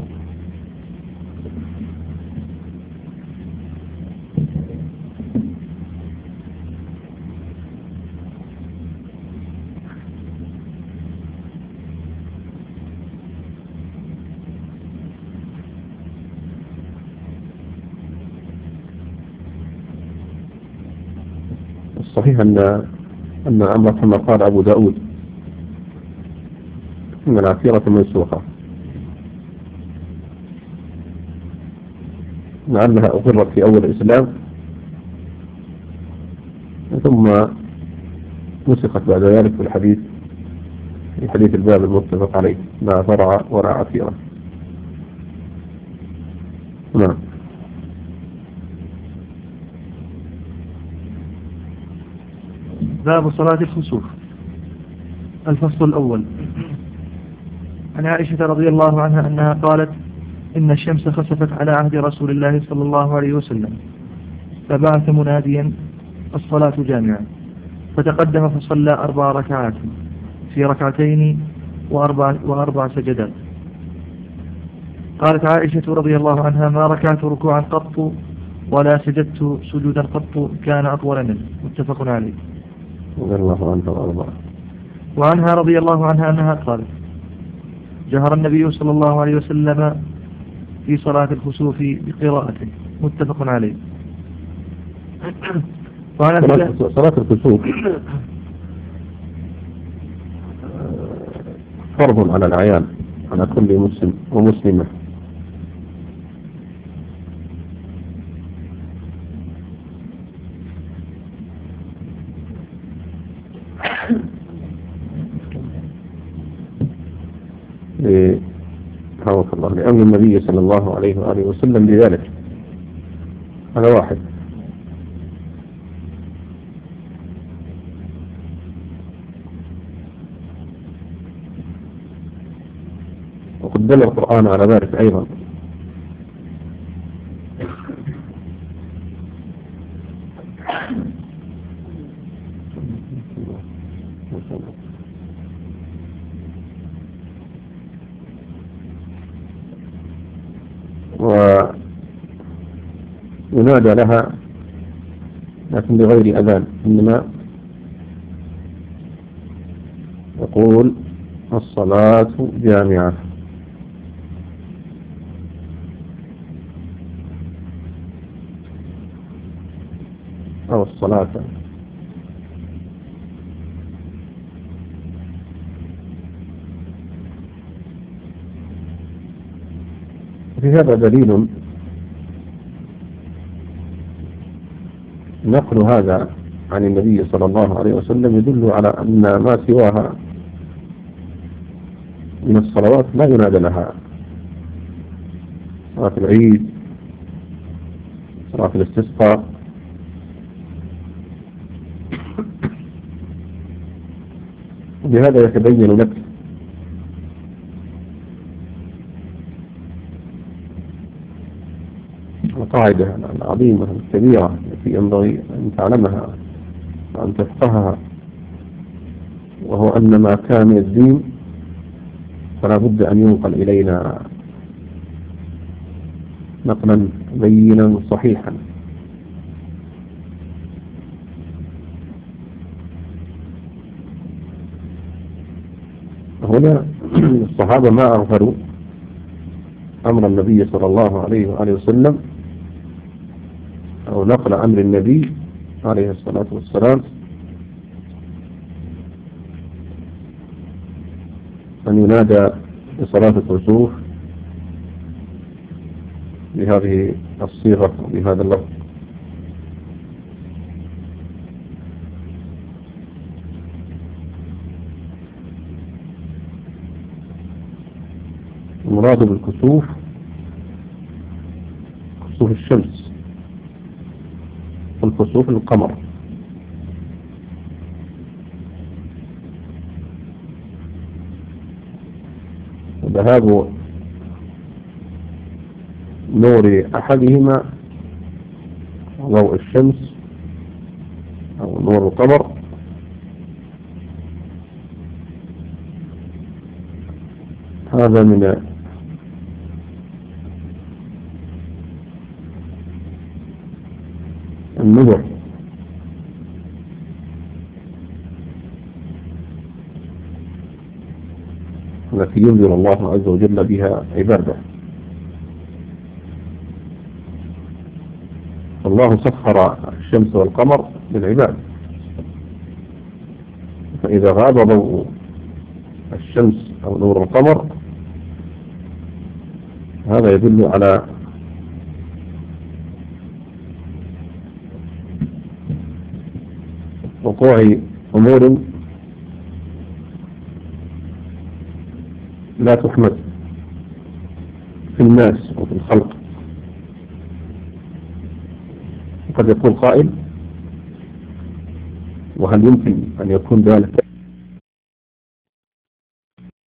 Speaker 2: صحيح أن أن أمر كما قال أبو داود إن العتيرة منسوخة، لعلها أقرت في أول الإسلام ثم نسخت بعد ذلك في الحديث في حديث الباب المتفق عليه: لا فرع ولا عتيرة. نعم.
Speaker 4: باب صلاة الخسوف. الفصل الأول. عن عائشة رضي الله عنها أنها قالت: إن الشمس خسفت على عهد رسول الله صلى الله عليه وسلم، فبعث مناديا: الصلاة جامعة، فتقدم فصلى أربع ركعات في ركعتين وأربع, وأربع سجدات. قالت عائشة رضي الله عنها: ما ركعت ركوعا قط ولا سجدت سجودا قط كان أطول منه. متفق عليه.
Speaker 2: رضي الله عنها وأرضاها.
Speaker 4: وعنها رضي الله عنها أنها قالت: جهر النبي صلى الله عليه وسلم في صلاة الخسوف بقراءته. متفق عليه.
Speaker 2: صلاة الخسوف فرض على العيان على كل مسلم ومسلمة. حفظك الله لأمر النبي صلى الله عليه وآله وسلم بذلك. هذا واحد. وقد دل القرآن على ذلك أيضا. وينادى لها لكن بغير أذان، إنما يقول الصلاة جامعة. أو الصلاة. في هذا دليل نقل هذا عن النبي صلى الله عليه وسلم يدل على أن ما سواها من الصلوات لا ينادى لها. صلاة العيد، صلاة الاستسقاء، بهذا يتبين لك القاعدة العظيمة الكبيرة التي ينبغي أن تعلمها وأن تفقهها، وهو أن ما كان من الدين فلا بد أن ينقل إلينا نقلا بينا صحيحا. هنا الصحابة ما أغفروا أمر النبي صلى الله عليه وآله وسلم أو نقل أمر النبي عليه الصلاة والسلام أن ينادى بصلاة الكسوف بهذه الصيغة وبهذا اللفظ. المراد بالكسوف كسوف الشمس والكسوف القمر. وذهاب نور أحدهما ضوء الشمس أو نور القمر هذا من النذر التي ينذر الله عز وجل بها عباده. الله سخر الشمس والقمر للعباد، فإذا غاب ضوء الشمس أو نور القمر هذا يدل على وقوع أمور لا تحمد في الناس وفي الخلق. قد يقول قائل: وهل يمكن أن يكون ذلك